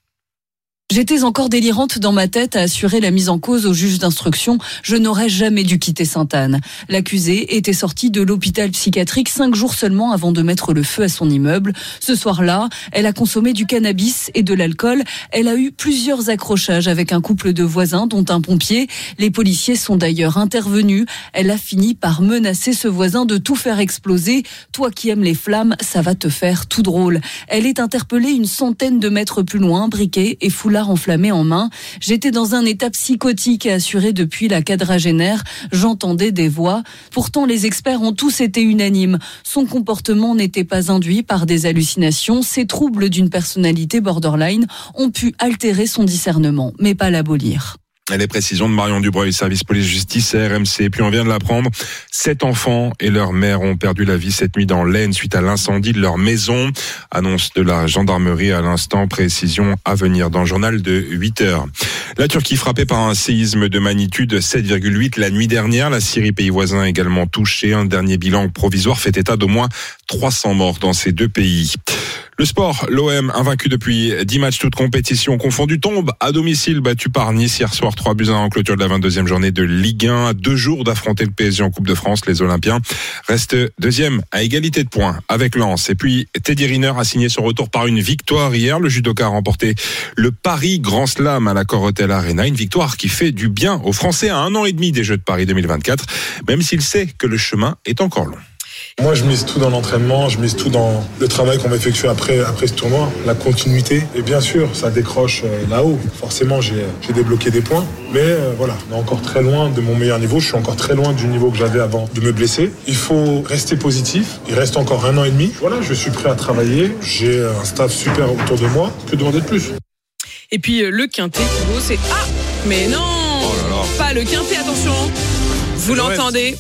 J'étais encore délirante dans ma tête à assurer la mise en cause au juge d'instruction. Je n'aurais jamais dû quitter Sainte-Anne. L'accusée était sortie de l'hôpital psychiatrique cinq jours seulement avant de mettre le feu à son immeuble. Ce soir-là, elle a consommé du cannabis et de l'alcool. Elle a eu plusieurs accrochages avec un couple de voisins, dont un pompier. Les policiers sont d'ailleurs intervenus. Elle a fini par menacer ce voisin de tout faire exploser. Toi qui aimes les flammes, ça va te faire tout drôle. Elle est interpellée une centaine de mètres plus loin, briquet et foulard enflammé en main. J'étais dans un état psychotique et assuré depuis la quadragénaire. J'entendais des voix. Pourtant, les experts ont tous été unanimes. Son comportement n'était pas induit par des hallucinations. Ces troubles d'une personnalité borderline ont pu altérer son discernement, mais pas l'abolir. Les précisions de Marion Dubreuil, service police-justice à R M C. Puis on vient de l'apprendre, sept enfants et leur mère ont perdu la vie cette nuit dans l'Aisne suite à l'incendie de leur maison. Annonce de la gendarmerie à l'instant, précision à venir dans le journal de huit heures. La Turquie frappée par un séisme de magnitude sept virgule huit la nuit dernière. La Syrie, pays voisin, également touché. Un dernier bilan provisoire fait état d'au moins trois cents morts dans ces deux pays. Le sport, l'O M invaincu depuis dix matchs, toutes compétitions confondues, tombe à domicile, battu par Nice hier soir trois buts à un en clôture de la vingt-deuxième journée de Ligue un. À deux jours d'affronter le P S G en Coupe de France, les Olympiens restent deuxième à égalité de points avec Lens. Et puis Teddy Riner a signé son retour par une victoire hier. Le judoka a remporté le Paris Grand Slam à l'Accor Hotel Arena. Une victoire qui fait du bien aux Français à un an et demi des Jeux de Paris deux mille vingt-quatre, même s'il sait que le chemin est encore long. Moi, je mise tout dans l'entraînement, je mise tout dans le travail qu'on va effectuer après, après ce tournoi, la continuité. Et bien sûr, ça décroche là-haut. Forcément, j'ai, j'ai débloqué des points. Mais euh, voilà, on est encore très loin de mon meilleur niveau. Je suis encore très loin du niveau que j'avais avant de me blesser. Il faut rester positif. Il reste encore un an et demi. Voilà, je suis prêt à travailler. J'ai un staff super autour de moi. Que demander de plus? Et puis le quintet, Thibaut, c'est... Ah, mais non oh là là. Pas le quintet, attention. Vous l'entendez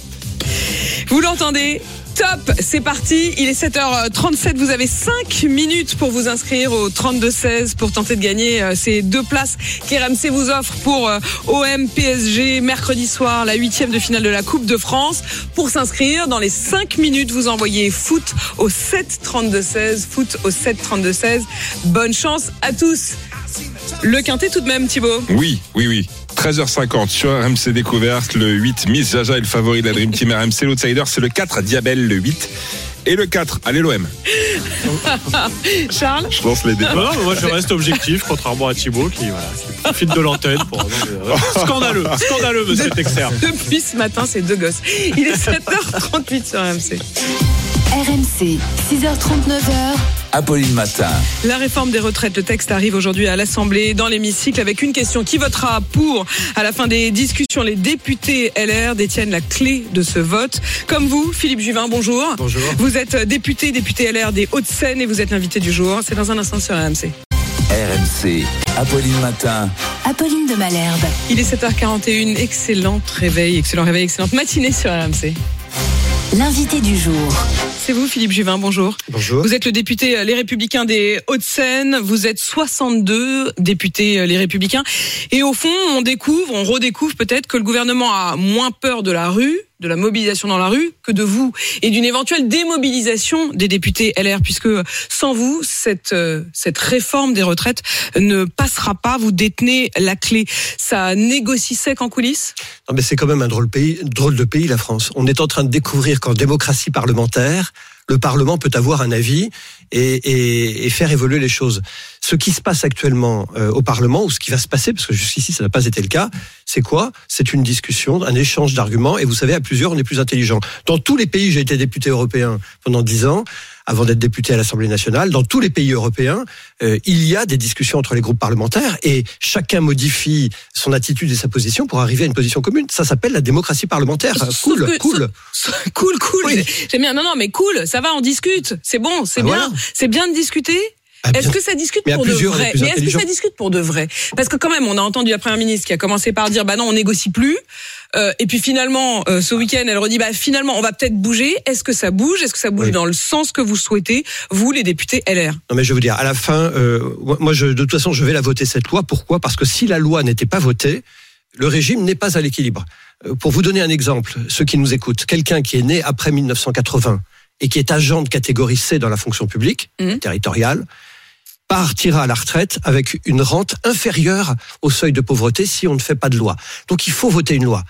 Vous l'entendez Top, c'est parti, il est sept heures trente-sept, vous avez cinq minutes pour vous inscrire au trente-deux seize pour tenter de gagner ces deux places qu'R M C vous offre pour O M P S G mercredi soir, la huitième de finale de la Coupe de France. Pour s'inscrire, dans les cinq minutes, vous envoyez foot au sept trente-deux seize, foot au sept trente-deux seize. Bonne chance à tous. Le quintet tout de même, Thibaut. Oui, oui, oui. treize heures cinquante sur R M C Découverte, le huit, Miss Jaja est le favori de la Dream Team R M C. L'outsider, c'est le quatre, Diabel, le huit. Et le quatre, allez l'O M. Charles, je lance les débats. Non, non, moi je reste objectif, contrairement à Thibaut qui, voilà, qui profite de l'antenne pour. Non, mais, euh, scandaleux, scandaleux, monsieur Texer. Depuis ce matin, c'est deux gosses. Il est sept heures trente-huit sur R M C. R M C, six heures trente-neuf. Apolline Matin. La réforme des retraites, le texte arrive aujourd'hui à l'Assemblée, dans l'hémicycle, avec une question. Qui votera pour? À la fin des discussions, les députés L R détiennent la clé de ce vote. Comme vous, Philippe Juvin, bonjour. Bonjour. Vous êtes député, député L R des Hauts-de-Seine et vous êtes l'invité du jour. C'est dans un instant sur R M C. R M C, Apolline Matin. Apolline de Malherbe. Il est sept heures quarante et une, excellent réveil, excellent réveil, excellente matinée sur R M C. L'invité du jour. C'est vous, Philippe Juvin, bonjour. Bonjour. Vous êtes le député Les Républicains des Hauts-de-Seine. Vous êtes soixante-deux députés Les Républicains. Et au fond, on découvre, on redécouvre peut-être que le gouvernement a moins peur de la rue, de la mobilisation dans la rue, que de vous. Et d'une éventuelle démobilisation des députés L R, puisque sans vous, cette, cette réforme des retraites ne passera pas. Vous détenez la clé. Ça négocie sec en coulisses? Non, mais c'est quand même un drôle, pays, drôle de pays, la France. On est en train de découvrir qu'en démocratie parlementaire, le Parlement peut avoir un avis et, et, et faire évoluer les choses. Ce qui se passe actuellement euh, au Parlement, ou ce qui va se passer, parce que jusqu'ici ça n'a pas été le cas, c'est quoi? C'est une discussion, un échange d'arguments, et vous savez, à plusieurs, on est plus intelligent. Dans tous les pays, j'ai été député européen pendant dix ans, avant d'être député à l'Assemblée nationale, dans tous les pays européens, euh, il y a des discussions entre les groupes parlementaires, et chacun modifie son attitude et sa position pour arriver à une position commune. Ça s'appelle la démocratie parlementaire. Cool, que, cool. So, cool, cool. Oui. J'aime bien. Non, non, mais cool, ça va, on discute. C'est bon, c'est ah, bien. Voilà. C'est bien de discuter. Ah, est-ce que ça discute pour de vrai? Mais est-ce que ça discute pour de vrai? Parce que quand même, on a entendu la première ministre qui a commencé par dire, bah non, on négocie plus. Euh, et puis finalement, euh, ce week-end, elle redit, bah finalement, on va peut-être bouger. Est-ce que ça bouge? Est-ce que ça bouge oui. dans le sens que vous souhaitez, vous, les députés L R? Non, mais je veux vous dire, à la fin, euh, moi, je, de toute façon, je vais la voter cette loi. Pourquoi? Parce que si la loi n'était pas votée, le régime n'est pas à l'équilibre. Euh, pour vous donner un exemple, ceux qui nous écoutent, quelqu'un qui est né après mille neuf cent quatre-vingts et qui est agent de catégorie C dans la fonction publique, mmh. territoriale, partira à la retraite avec une rente inférieure au seuil de pauvreté si on ne fait pas de loi. Donc il faut voter une loi.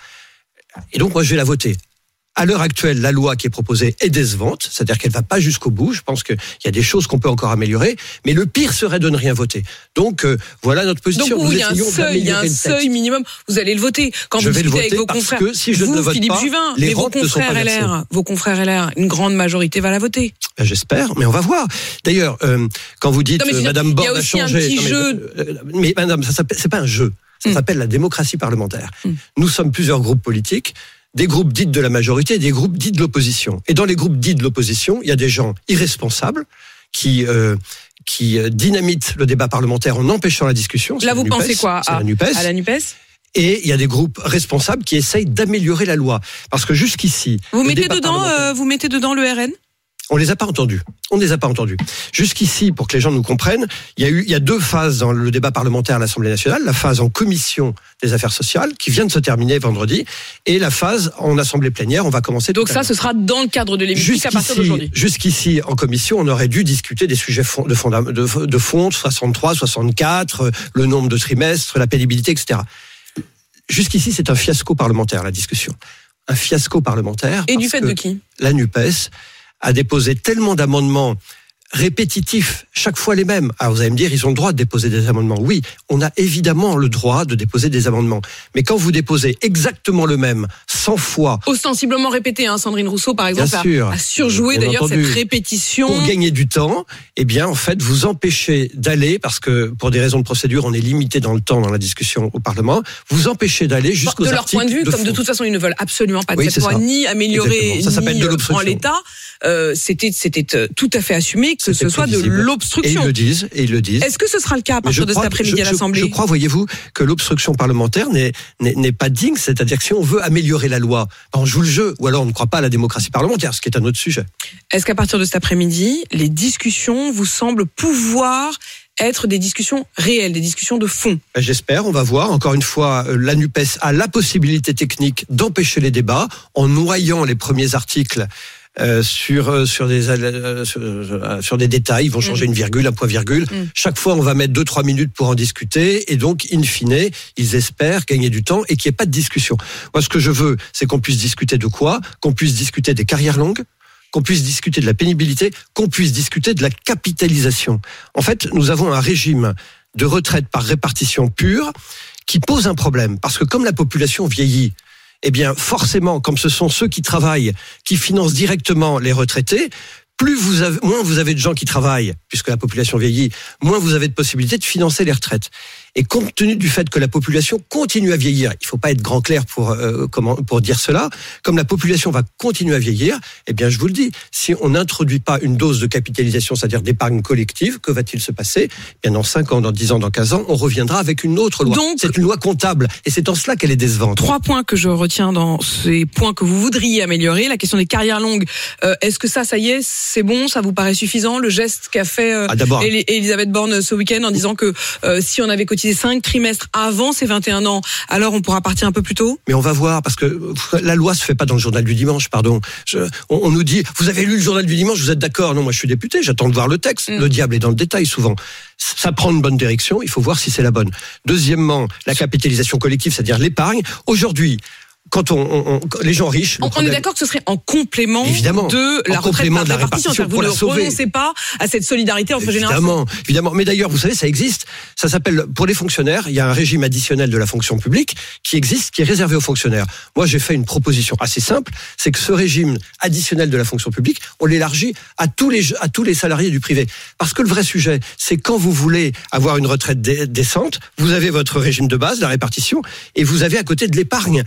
Et donc moi je vais la voter. À l'heure actuelle, la loi qui est proposée est décevante, c'est-à-dire qu'elle ne va pas jusqu'au bout. Je pense qu'il y a des choses qu'on peut encore améliorer, mais le pire serait de ne rien voter. Donc euh, voilà notre position. Donc il y a un seuil, il y a un seuil minimum. Vous allez le voter quand je vous vais discutez le voter avec vos parce confrères. Que si je vous, ne le vote Philippe pas, Juvin, les mais vos rentes ne sont pas confrères L R, vos confrères L R, une grande majorité va la voter. Ben, j'espère, mais on va voir. D'ailleurs, euh, quand vous dites non, euh, Madame Borne a changé, il y a aussi un petit non, mais, jeu. Euh, mais Madame, ça s'appelle, c'est pas un jeu. Ça mm. s'appelle la démocratie parlementaire. Mm. Nous sommes plusieurs groupes politiques. Des groupes dits de la majorité et des groupes dits de l'opposition. Et dans les groupes dits de l'opposition, il y a des gens irresponsables qui euh, qui dynamitent le débat parlementaire en empêchant la discussion. Là, vous pensez quoi à la NUPES. À la NUPES. Et il y a des groupes responsables qui essayent d'améliorer la loi. Parce que jusqu'ici... Vous mettez dedans, euh, vous mettez dedans le R N ? On les a pas entendus. On ne les a pas entendus. Jusqu'ici, pour que les gens nous comprennent, il y a eu, il y a deux phases dans le débat parlementaire à l'Assemblée nationale. La phase en commission des affaires sociales, qui vient de se terminer vendredi, et la phase en assemblée plénière. On va commencer. Donc ça, ce sera dans le cadre de l'hémicycle à partir d'aujourd'hui. Jusqu'ici, en commission, on aurait dû discuter des sujets de fond, de, de, de fond, soixante-trois, soixante-quatre, le nombre de trimestres, la pénibilité, et cetera. Jusqu'ici, c'est un fiasco parlementaire, la discussion. Un fiasco parlementaire. Et du fait de qui ? La NUPES a déposé tellement d'amendements répétitifs, chaque fois les mêmes. Alors vous allez me dire, ils ont le droit de déposer des amendements. Oui, on a évidemment le droit de déposer des amendements. Mais quand vous déposez exactement le même, cent fois... Ostensiblement répété, hein, Sandrine Rousseau, par exemple, a, a surjoué d'ailleurs entendu, cette répétition. Pour gagner du temps, eh bien, en fait, vous empêchez d'aller, parce que pour des raisons de procédure, on est limité dans le temps dans la discussion au Parlement, vous empêchez d'aller jusqu'aux articles. De leur point de vue, de comme fond. de toute façon, ils ne veulent absolument pas de oui, cette loi, ni améliorer, ça s'appelle ni de l'obstruction. en l'état. Euh, c'était, c'était tout à fait assumé que ce soit prévisible. de l'obstruction. Et ils le disent, et ils le disent. Est-ce que ce sera le cas à partir de cet après-midi je, à l'Assemblée ? je, je crois, voyez-vous, que l'obstruction parlementaire n'est, n'est, n'est pas digne. C'est-à-dire que si on veut améliorer la loi, on joue le jeu, ou alors on ne croit pas à la démocratie parlementaire, ce qui est un autre sujet. Est-ce qu'à partir de cet après-midi, les discussions vous semblent pouvoir être des discussions réelles, des discussions de fond? J'espère, on va voir. Encore une fois, la NUPES a la possibilité technique d'empêcher les débats en noyant les premiers articles Euh, sur euh, sur des euh, sur, euh, sur des détails. Ils vont changer mmh. une virgule, un point virgule. Mmh. Chaque fois, on va mettre deux trois minutes pour en discuter, et donc in fine, ils espèrent gagner du temps et qu'il n'y ait pas de discussion. Moi, ce que je veux, c'est qu'on puisse discuter de quoi ? Qu'on puisse discuter des carrières longues, qu'on puisse discuter de la pénibilité, qu'on puisse discuter de la capitalisation. En fait, nous avons un régime de retraite par répartition pure qui pose un problème, parce que comme la population vieillit, eh bien, forcément, comme ce sont ceux qui travaillent, qui financent directement les retraités, plus vous avez, moins vous avez de gens qui travaillent, puisque la population vieillit, moins vous avez de possibilités de financer les retraites. Et compte tenu du fait que la population continue à vieillir, il ne faut pas être grand clair pour euh, comment pour dire cela, comme la population va continuer à vieillir, eh bien je vous le dis, si on n'introduit pas une dose de capitalisation, c'est-à-dire d'épargne collective, que va-t-il se passer ? Eh bien dans cinq ans, dans dix ans, dans quinze ans, on reviendra avec une autre loi. Donc, c'est une loi comptable, et c'est en cela qu'elle est décevante. Trois points que je retiens dans ces points que vous voudriez améliorer. La question des carrières longues, euh, est-ce que ça, ça y est, c'est bon, ça vous paraît suffisant ? Le geste qu'a fait euh, ah, Elisabeth Borne ce week-end en disant que euh, si on avait cotisé cinq trimestres avant ses vingt et un ans, alors on pourra partir un peu plus tôt ? Mais on va voir, parce que la loi se fait pas dans le journal du dimanche, pardon. Je, on, on nous dit, vous avez lu le journal du dimanche, vous êtes d'accord ? Non, moi je suis député, j'attends de voir le texte. Mm. Le diable est dans le détail souvent. Ça prend une bonne direction, il faut voir si c'est la bonne. Deuxièmement, la capitalisation collective, c'est-à-dire l'épargne. Aujourd'hui, quand on, on, on les gens riches, on, problème... on est d'accord que ce serait en complément évidemment, de la en retraite par de la répartition. répartition Vous ne sauver. renoncez pas à cette solidarité entre évidemment, générations. Évidemment, mais d'ailleurs, vous savez, ça existe. Ça s'appelle, pour les fonctionnaires, il y a un régime additionnel de la fonction publique qui existe, qui est réservé aux fonctionnaires. Moi, j'ai fait une proposition assez simple, c'est que ce régime additionnel de la fonction publique, on l'élargit à tous les à tous les salariés du privé. Parce que le vrai sujet, c'est quand vous voulez avoir une retraite dé- décente, vous avez votre régime de base, la répartition, et vous avez à côté de l'épargne. Et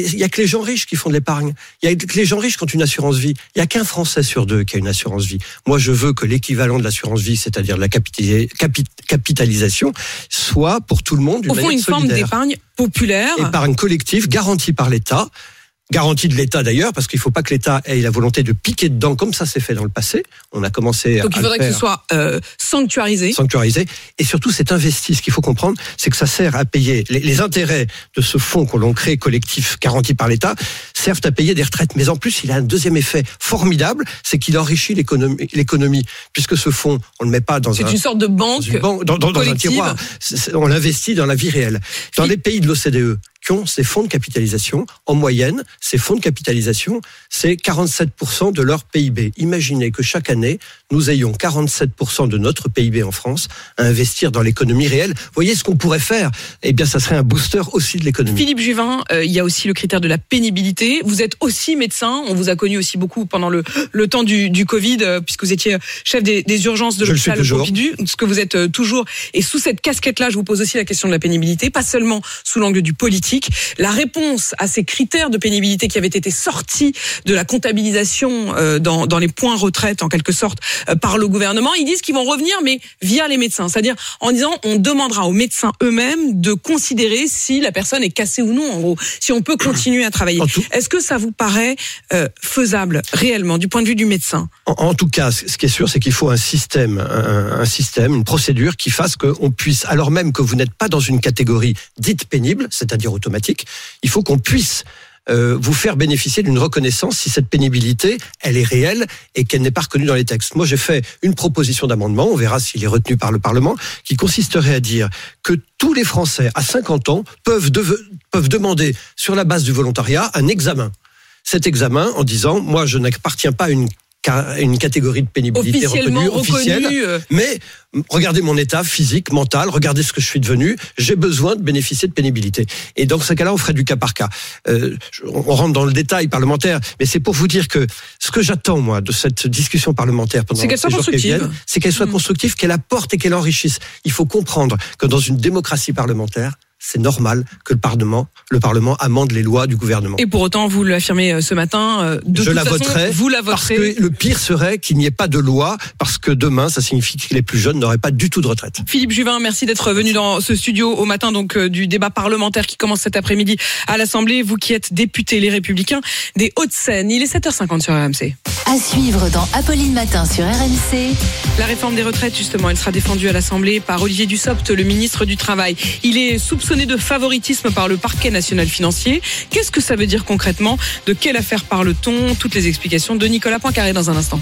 il y a que les gens riches qui font de l'épargne. Il y a que les gens riches qui ont une assurance vie. Il y a qu'un Français sur deux qui a une assurance vie. Moi, je veux que l'équivalent de l'assurance vie, c'est-à-dire de la capitali- capi- capitalisation, soit pour tout le monde d'une Au fond, manière une forme solidaire. d'épargne populaire. Épargne collective garantie par l'État. Garantie de l'État d'ailleurs, parce qu'il ne faut pas que l'État ait la volonté de piquer dedans, comme ça s'est fait dans le passé. On a commencé Donc à il faudrait le que faire. ce soit euh, sanctuarisé. Sanctuarisé. Et surtout, c'est investi. Ce qu'il faut comprendre, c'est que ça sert à payer les, les intérêts de ce fonds que l'on crée collectif garanti par l'État, servent à payer des retraites. Mais en plus, il a un deuxième effet formidable, c'est qu'il enrichit l'économie, l'économie puisque ce fonds, on ne le met pas dans C'est un... une sorte de banque, dans, une banque, dans, dans, dans un collective. tiroir. C'est- c'est- on l'investit dans la vie réelle. Dans les pays de l'O C D E, qui ont ces fonds de capitalisation, en moyenne, ces fonds de capitalisation, c'est quarante-sept pour cent de leur P I B. Imaginez que chaque année, nous ayons quarante-sept pour cent de notre P I B en France à investir dans l'économie réelle. Vous voyez ce qu'on pourrait faire? Eh bien, ça serait un booster aussi de l'économie. Philippe Juvin, euh, il y a aussi le critère de la pénibilité. Vous êtes aussi médecin. On vous a connu aussi beaucoup pendant le, le temps du, du Covid, euh, puisque vous étiez chef des, des urgences de Je le suis l'hôpital toujours. Pompidou. Ce que vous êtes euh, toujours. Et sous cette casquette-là, je vous pose aussi la question de la pénibilité, pas seulement sous l'angle du politique. La réponse à ces critères de pénibilité qui avaient été sortis de la comptabilisation euh, dans, dans les points retraite, en quelque sorte, euh, par le gouvernement, ils disent qu'ils vont revenir, mais via les médecins. C'est-à-dire en disant, on demandera aux médecins eux-mêmes de considérer si la personne est cassée ou non, en gros, si on peut continuer à travailler. Est-ce que ça vous paraît euh, faisable, réellement, du point de vue du médecin? En, en tout cas, ce qui est sûr, c'est qu'il faut un système, un, un système, une procédure qui fasse qu'on puisse, alors même que vous n'êtes pas dans une catégorie dite pénible, c'est-à-dire automatique, il faut qu'on puisse euh, vous faire bénéficier d'une reconnaissance si cette pénibilité, elle est réelle et qu'elle n'est pas reconnue dans les textes. Moi, j'ai fait une proposition d'amendement, on verra s'il est retenu par le Parlement, qui consisterait à dire que tous les Français à cinquante ans peuvent, de, peuvent demander, sur la base du volontariat, un examen. Cet examen en disant, moi, je n'appartiens pas à une une catégorie de pénibilité Officiellement reconnue, officielle, reconnue, euh. mais regardez mon état physique, mental, regardez ce que je suis devenu, j'ai besoin de bénéficier de pénibilité. Et dans ce cas-là, on ferait du cas par cas. Euh, on rentre dans le détail parlementaire, mais c'est pour vous dire que ce que j'attends, moi, de cette discussion parlementaire pendant C'est qu'elle ces soit jours qui constructive. viennent, c'est qu'elle soit constructive, qu'elle apporte et qu'elle enrichisse. Il faut comprendre que dans une démocratie parlementaire, c'est normal que le Parlement, le Parlement amende les lois du gouvernement. Et pour autant, vous l'affirmez ce matin, de je toute la façon, voterai, vous la parce voterez. que le pire serait qu'il n'y ait pas de loi, parce que demain, ça signifie que les plus jeunes n'auraient pas du tout de retraite. Philippe Juvin, merci d'être venu dans ce studio au matin donc euh, du débat parlementaire qui commence cet après-midi à l'Assemblée. Vous qui êtes député Les Républicains des Hauts-de-Seine. Il est sept heures cinquante sur R M C. À suivre dans Apolline Matin sur R M C. La réforme des retraites, justement, elle sera défendue à l'Assemblée par Olivier Dussopt, le ministre du Travail. Il est soupçonné de favoritisme par le parquet national financier. Qu'est-ce que ça veut dire concrètement? De quelle affaire parle-t-on? Toutes les explications de Nicolas Poincaré dans un instant.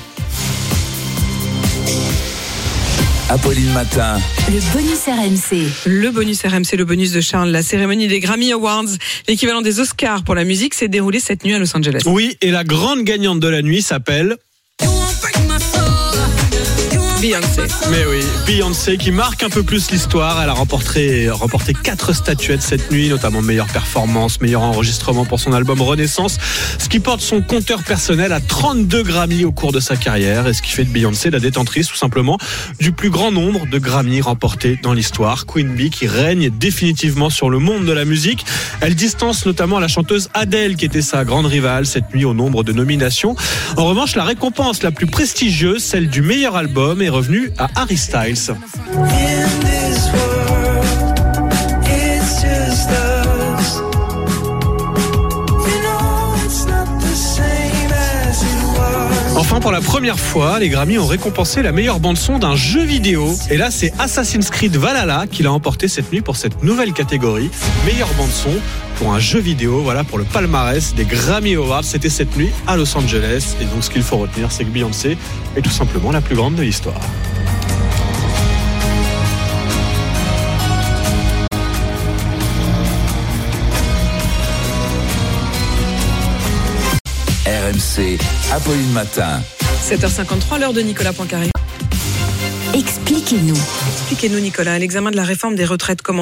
Apolline Matin. Le bonus R M C. Le bonus R M C, le bonus de Charles. La cérémonie des Grammy Awards, l'équivalent des Oscars pour la musique, s'est déroulée cette nuit à Los Angeles. Oui, et la grande gagnante de la nuit s'appelle Beyoncé. Mais oui, Beyoncé qui marque un peu plus l'histoire. Elle a remporté, remporté quatre statuettes cette nuit, notamment meilleure performance, meilleur enregistrement pour son album Renaissance, ce qui porte son compteur personnel à trente-deux Grammy au cours de sa carrière, et ce qui fait de Beyoncé la détentrice tout simplement du plus grand nombre de Grammy remportés dans l'histoire. Queen Bee qui règne définitivement sur le monde de la musique. Elle distance notamment la chanteuse Adele qui était sa grande rivale cette nuit au nombre de nominations. En revanche, la récompense la plus prestigieuse, celle du meilleur album, est revenue à Harry Styles. Enfin, pour la première fois, les Grammy ont récompensé la meilleure bande-son d'un jeu vidéo. Et là, c'est Assassin's Creed Valhalla qui l'a emporté cette nuit pour cette nouvelle catégorie. Meilleure bande-son pour un jeu vidéo, voilà, pour le palmarès des Grammy Awards. C'était cette nuit à Los Angeles. Et donc, ce qu'il faut retenir, c'est que Beyoncé est tout simplement la plus grande de l'histoire. R M C, Apolline Matin. sept heures cinquante-trois, l'heure de Nicolas Poincaré. Expliquez-nous. Expliquez-nous, Nicolas. L'examen de la réforme des retraites commence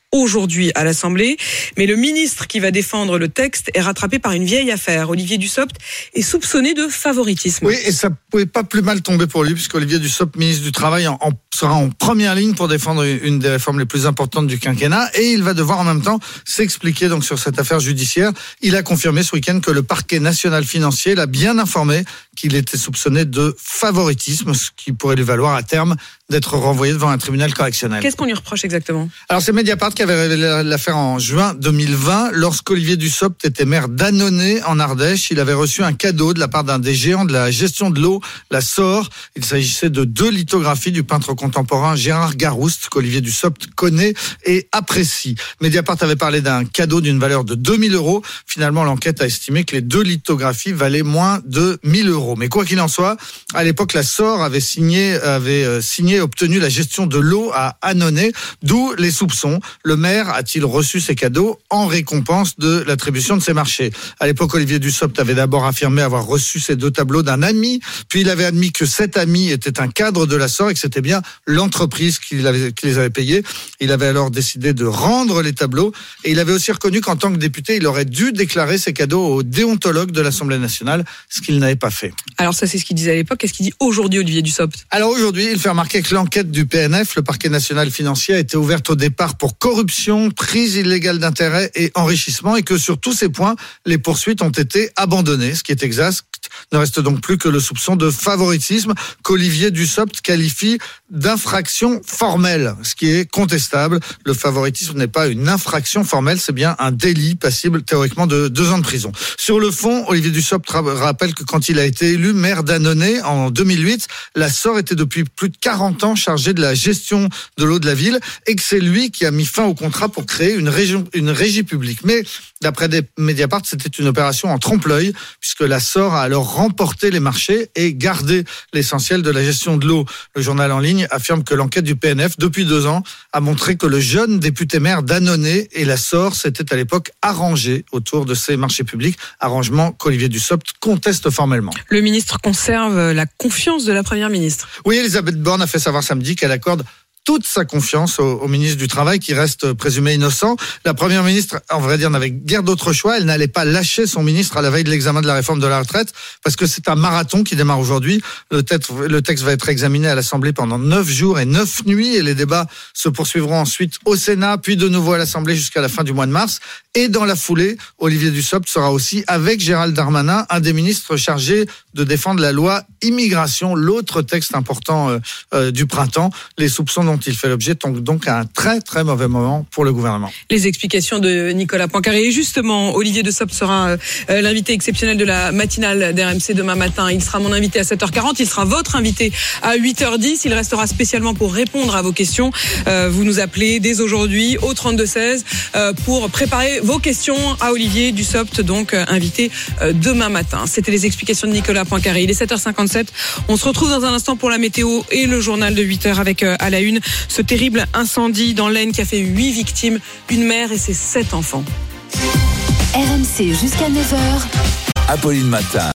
aujourd'hui à l'Assemblée. Mais le ministre qui va défendre le texte est rattrapé par une vieille affaire. Olivier Dussopt est soupçonné de favoritisme. Oui, et ça pouvait pas plus mal tomber pour lui, puisque Olivier Dussopt, ministre du Travail, en, en, sera en première ligne pour défendre une des réformes les plus importantes du quinquennat, et il va devoir en même temps s'expliquer donc sur cette affaire judiciaire. Il a confirmé ce week-end que le parquet national financier l'a bien informé qu'il était soupçonné de favoritisme, ce qui pourrait lui valoir à terme d'être renvoyé devant un tribunal correctionnel. Qu'est-ce qu'on lui reproche exactement ? Alors c'est Mediapart qui avait révélé l'affaire en juin deux mille vingt. Lorsqu'Olivier Dussopt était maire d'Annonay en Ardèche, il avait reçu un cadeau de la part d'un des géants de la gestion de l'eau, la S O R. Il s'agissait de deux lithographies du peintre contemporain Gérard Garouste, qu'Olivier Dussopt connaît et apprécie. Mediapart avait parlé d'un cadeau d'une valeur de deux mille euros. Finalement, l'enquête a estimé que les deux lithographies valaient moins de mille euros. Mais quoi qu'il en soit, à l'époque, la S O R avait signé, avait signé et obtenu la gestion de l'eau à Annonay, d'où les soupçons. Le maire a-t-il reçu ces cadeaux en récompense de l'attribution de ces marchés? À l'époque, Olivier Dussopt avait d'abord affirmé avoir reçu ces deux tableaux d'un ami, puis il avait admis que cet ami était un cadre de la S O R et que c'était bien l'entreprise qui, l'avait, qui les avait payés. Il avait alors décidé de rendre les tableaux et il avait aussi reconnu qu'en tant que député, il aurait dû déclarer ces cadeaux au déontologue de l'Assemblée nationale, ce qu'il n'avait pas fait. Alors ça, c'est ce qu'il disait à l'époque. Qu'est-ce qu'il dit aujourd'hui, Olivier Dussopt ? Alors aujourd'hui, il fait remarquer que l'enquête du P N F, le parquet national financier, a été ouverte au départ pour corruption, prise illégale d'intérêt et enrichissement, et que sur tous ces points, les poursuites ont été abandonnées, ce qui est exact. Ne reste donc plus que le soupçon de favoritisme qu'Olivier Dussopt qualifie d'infraction formelle, ce qui est contestable. Le favoritisme n'est pas une infraction formelle, c'est bien un délit passible théoriquement de deux ans de prison. Sur le fond, Olivier Dussopt rappelle que quand il a été élu maire d'Annonay en deux mille huit, la S O R était depuis plus de quarante ans chargée de la gestion de l'eau de la ville et que c'est lui qui a mis fin au contrat pour créer une région, une régie publique. Mais d'après des Mediapart, c'était une opération en trompe-l'œil puisque la S O R a alors remporté les marchés et gardé l'essentiel de la gestion de l'eau. Le journal en ligne affirme que l'enquête du P N F, depuis deux ans, a montré que le jeune député maire d'Annonay et la S O R s'étaient à l'époque arrangés autour de ces marchés publics, arrangement qu'Olivier Dussopt conteste formellement. Le ministre conserve la confiance de la première ministre. Oui, Elisabeth Borne a fait savoir samedi qu'elle accorde toute sa confiance au, au ministre du Travail qui reste présumé innocent. La première ministre, en vrai dire, n'avait guère d'autre choix. Elle n'allait pas lâcher son ministre à la veille de l'examen de la réforme de la retraite parce que c'est un marathon qui démarre aujourd'hui. Le texte, le texte va être examiné à l'Assemblée pendant neuf jours et neuf nuits et les débats se poursuivront ensuite au Sénat puis de nouveau à l'Assemblée jusqu'à la fin du mois de mars. Et dans la foulée, Olivier Dussopt sera aussi avec Gérald Darmanin, un des ministres chargés de défendre la loi immigration, l'autre texte important euh, euh, du printemps. Les soupçons dont il fait l'objet tombent donc à un très très mauvais moment pour le gouvernement. Les explications de Nicolas Poincaré. Et justement, Olivier Dussopt sera euh, l'invité exceptionnel de la matinale d'R M C demain matin. Il sera mon invité à sept heures quarante, il sera votre invité à huit heures dix. Il restera spécialement pour répondre à vos questions. Euh, vous nous appelez dès aujourd'hui au trente-deux seize euh, pour préparer vos questions à Olivier Dussopt, donc euh, invité euh, demain matin. C'était les explications de Nicolas Poincaré. Il est sept heures cinquante-sept. On se retrouve dans un instant pour la météo et le journal de huit heures avec euh, à la une ce terrible incendie dans l'Aisne qui a fait huit victimes, une mère et ses sept enfants. R M C jusqu'à neuf heures. Apolline Matin.